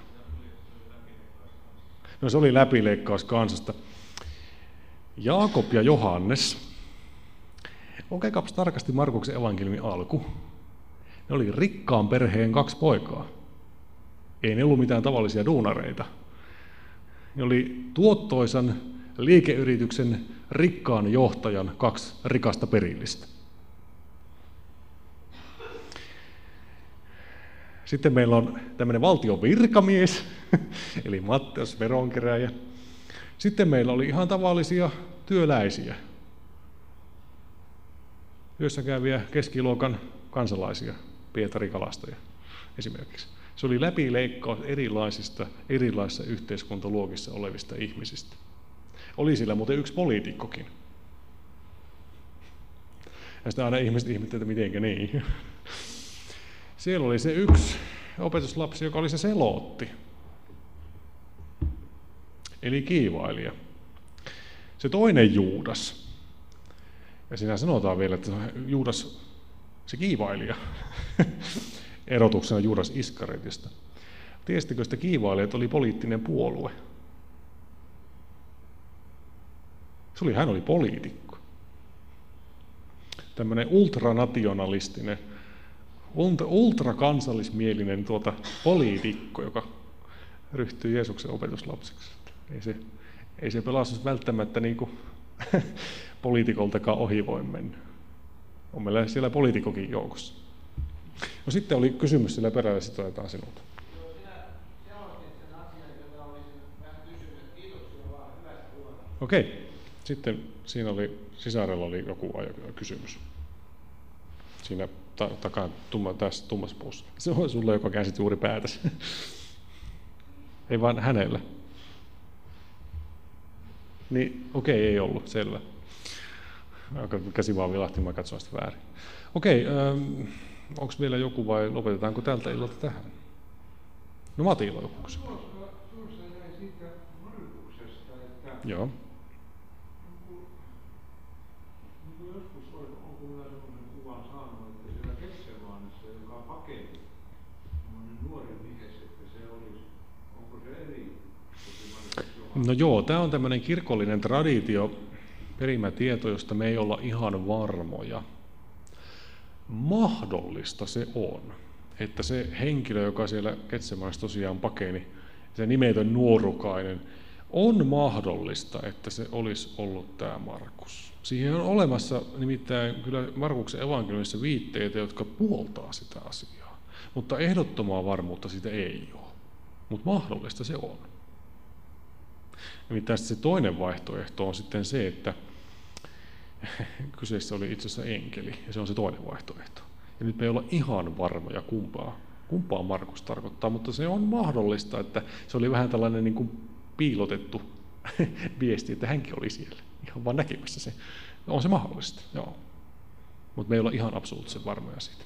No se oli läpileikkaus kansasta. Jaakob ja Johannes. Okeikäpäs tarkasti Markuksen evankeliumin alku. Ne oli rikkaan perheen 2 poikaa. Ei ne ollut mitään tavallisia duunareita. Ne oli tuottoisan liikeyrityksen rikkaan johtajan 2 rikasta perillistä. Sitten meillä on tämmöinen valtion virkamies, eli Matteus veronkeräjä. Sitten meillä oli ihan tavallisia työläisiä, työssä käyviä keskiluokan kansalaisia, Pietari-kalastajia esimerkiksi. Se oli läpileikkaus erilaisissa yhteiskuntaluokissa olevista ihmisistä. Oli sillä muuten yksi poliitikkokin. Ja sitten aina ihmiset ihmettelivät, että mitenkä niin. Siellä oli se yksi opetuslapsi, joka oli se selootti, eli kiivailija. Se toinen Juudas, ja siinä sanotaan vielä, että Juudas, se kiivailija, erotuksena Juudas Iskaritista. Tiesittekö, että kiivailijat oli poliittinen puolue? Hän oli poliitikko. Tämmöinen ultranationalistinen, ultrakansallismielinen poliitikko, joka ryhtyy Jeesuksen opetuslapseksi. Ei se pelastus välttämättä niin kuin poliitikoltakaan ohi voi mennä. On meillä siellä poliitikkokin joukossa. No sitten oli kysymys sillä perällä, sitten otetaan sinulta. Okei. Sitten siinä oli, sisarella oli joku kysymys. Siinä takaa tässä tummassa puussa. Se on sulle, joka käänsit juuri päätäsi. Ei vaan hänellä. Niin, okei, ei ollut, selvä. Käsi vaan vilahti, mä katsoin sitä väärin. Okei, onko vielä joku vai lopetetaanko tältä illalta tähän? No Matilla on joku kysymys. Tuossa jäi siitä Markuksesta, että Joo. joskus on kyllä sellainen kuvan saanut, että siellä Getsemanessa, joka pakeni, sellainen nuori mies, että se olisi, onko se eri? No joo, tämä on tämmöinen kirkollinen traditio, perimätieto, josta me ei olla ihan varmoja. Mahdollista se on, että se henkilö, joka siellä Getsemanessa tosiaan pakeni, se nimetön nuorukainen, on mahdollista, että se olisi ollut tämä Markus. Siihen on olemassa nimittäin kyllä Markuksen evankeliumissa viitteitä, jotka puoltaa sitä asiaa, mutta ehdottomaa varmuutta siitä ei ole, mutta mahdollista se on. Nimittäin se toinen vaihtoehto on sitten se, että kyseessä oli itse asiassa enkeli, ja se on se toinen vaihtoehto. Ja nyt me ei olla ihan varmoja kumpaa Markus tarkoittaa, mutta se on mahdollista, että se oli vähän tällainen niin kuin piilotettu viesti, että hänkin oli siellä, ihan vaan näkemässä se. On se mahdollista, joo. Mutta me ei olla ihan absoluuttisen varmoja siitä.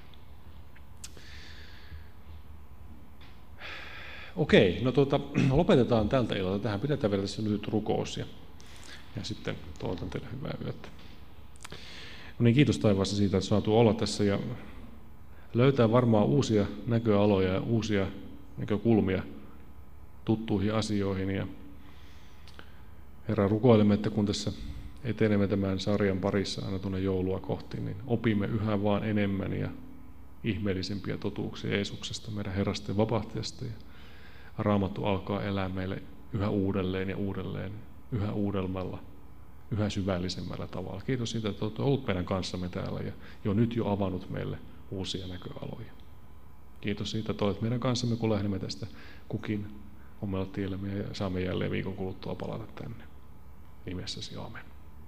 Okei, no lopetetaan tältä illalta tähän. Pidetään vielä tässä lyhyt rukous ja sitten toivotan teille hyvää yötä. No niin, kiitos taivaassa siitä, että saatu olla tässä ja löytää varmaan uusia näköaloja ja uusia näkökulmia tuttuihin asioihin. Ja Herra, rukoilemme, että kun tässä etenemme tämän sarjan parissa aina tuonne joulua kohti, niin opimme yhä vaan enemmän ja ihmeellisempiä totuuksia Jeesuksesta, meidän Herrasta ja vapahtajasta. Ja Raamattu alkaa elää meille yhä uudelleen ja uudelleen, yhä uudemmalla, yhä syvällisemmällä tavalla. Kiitos siitä, että olette ollut meidän kanssamme täällä ja jo nyt avannut meille uusia näköaloja. Kiitos siitä, että olet meidän kanssamme, kun lähdemme tästä kukin omalla tiellämme ja saamme jälleen viikon kuluttua palata tänne. Nimessäsi, aamen.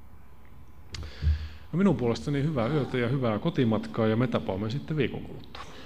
No minun puolestani hyvää yötä ja hyvää kotimatkaa ja me tapaamme sitten viikon kuluttua.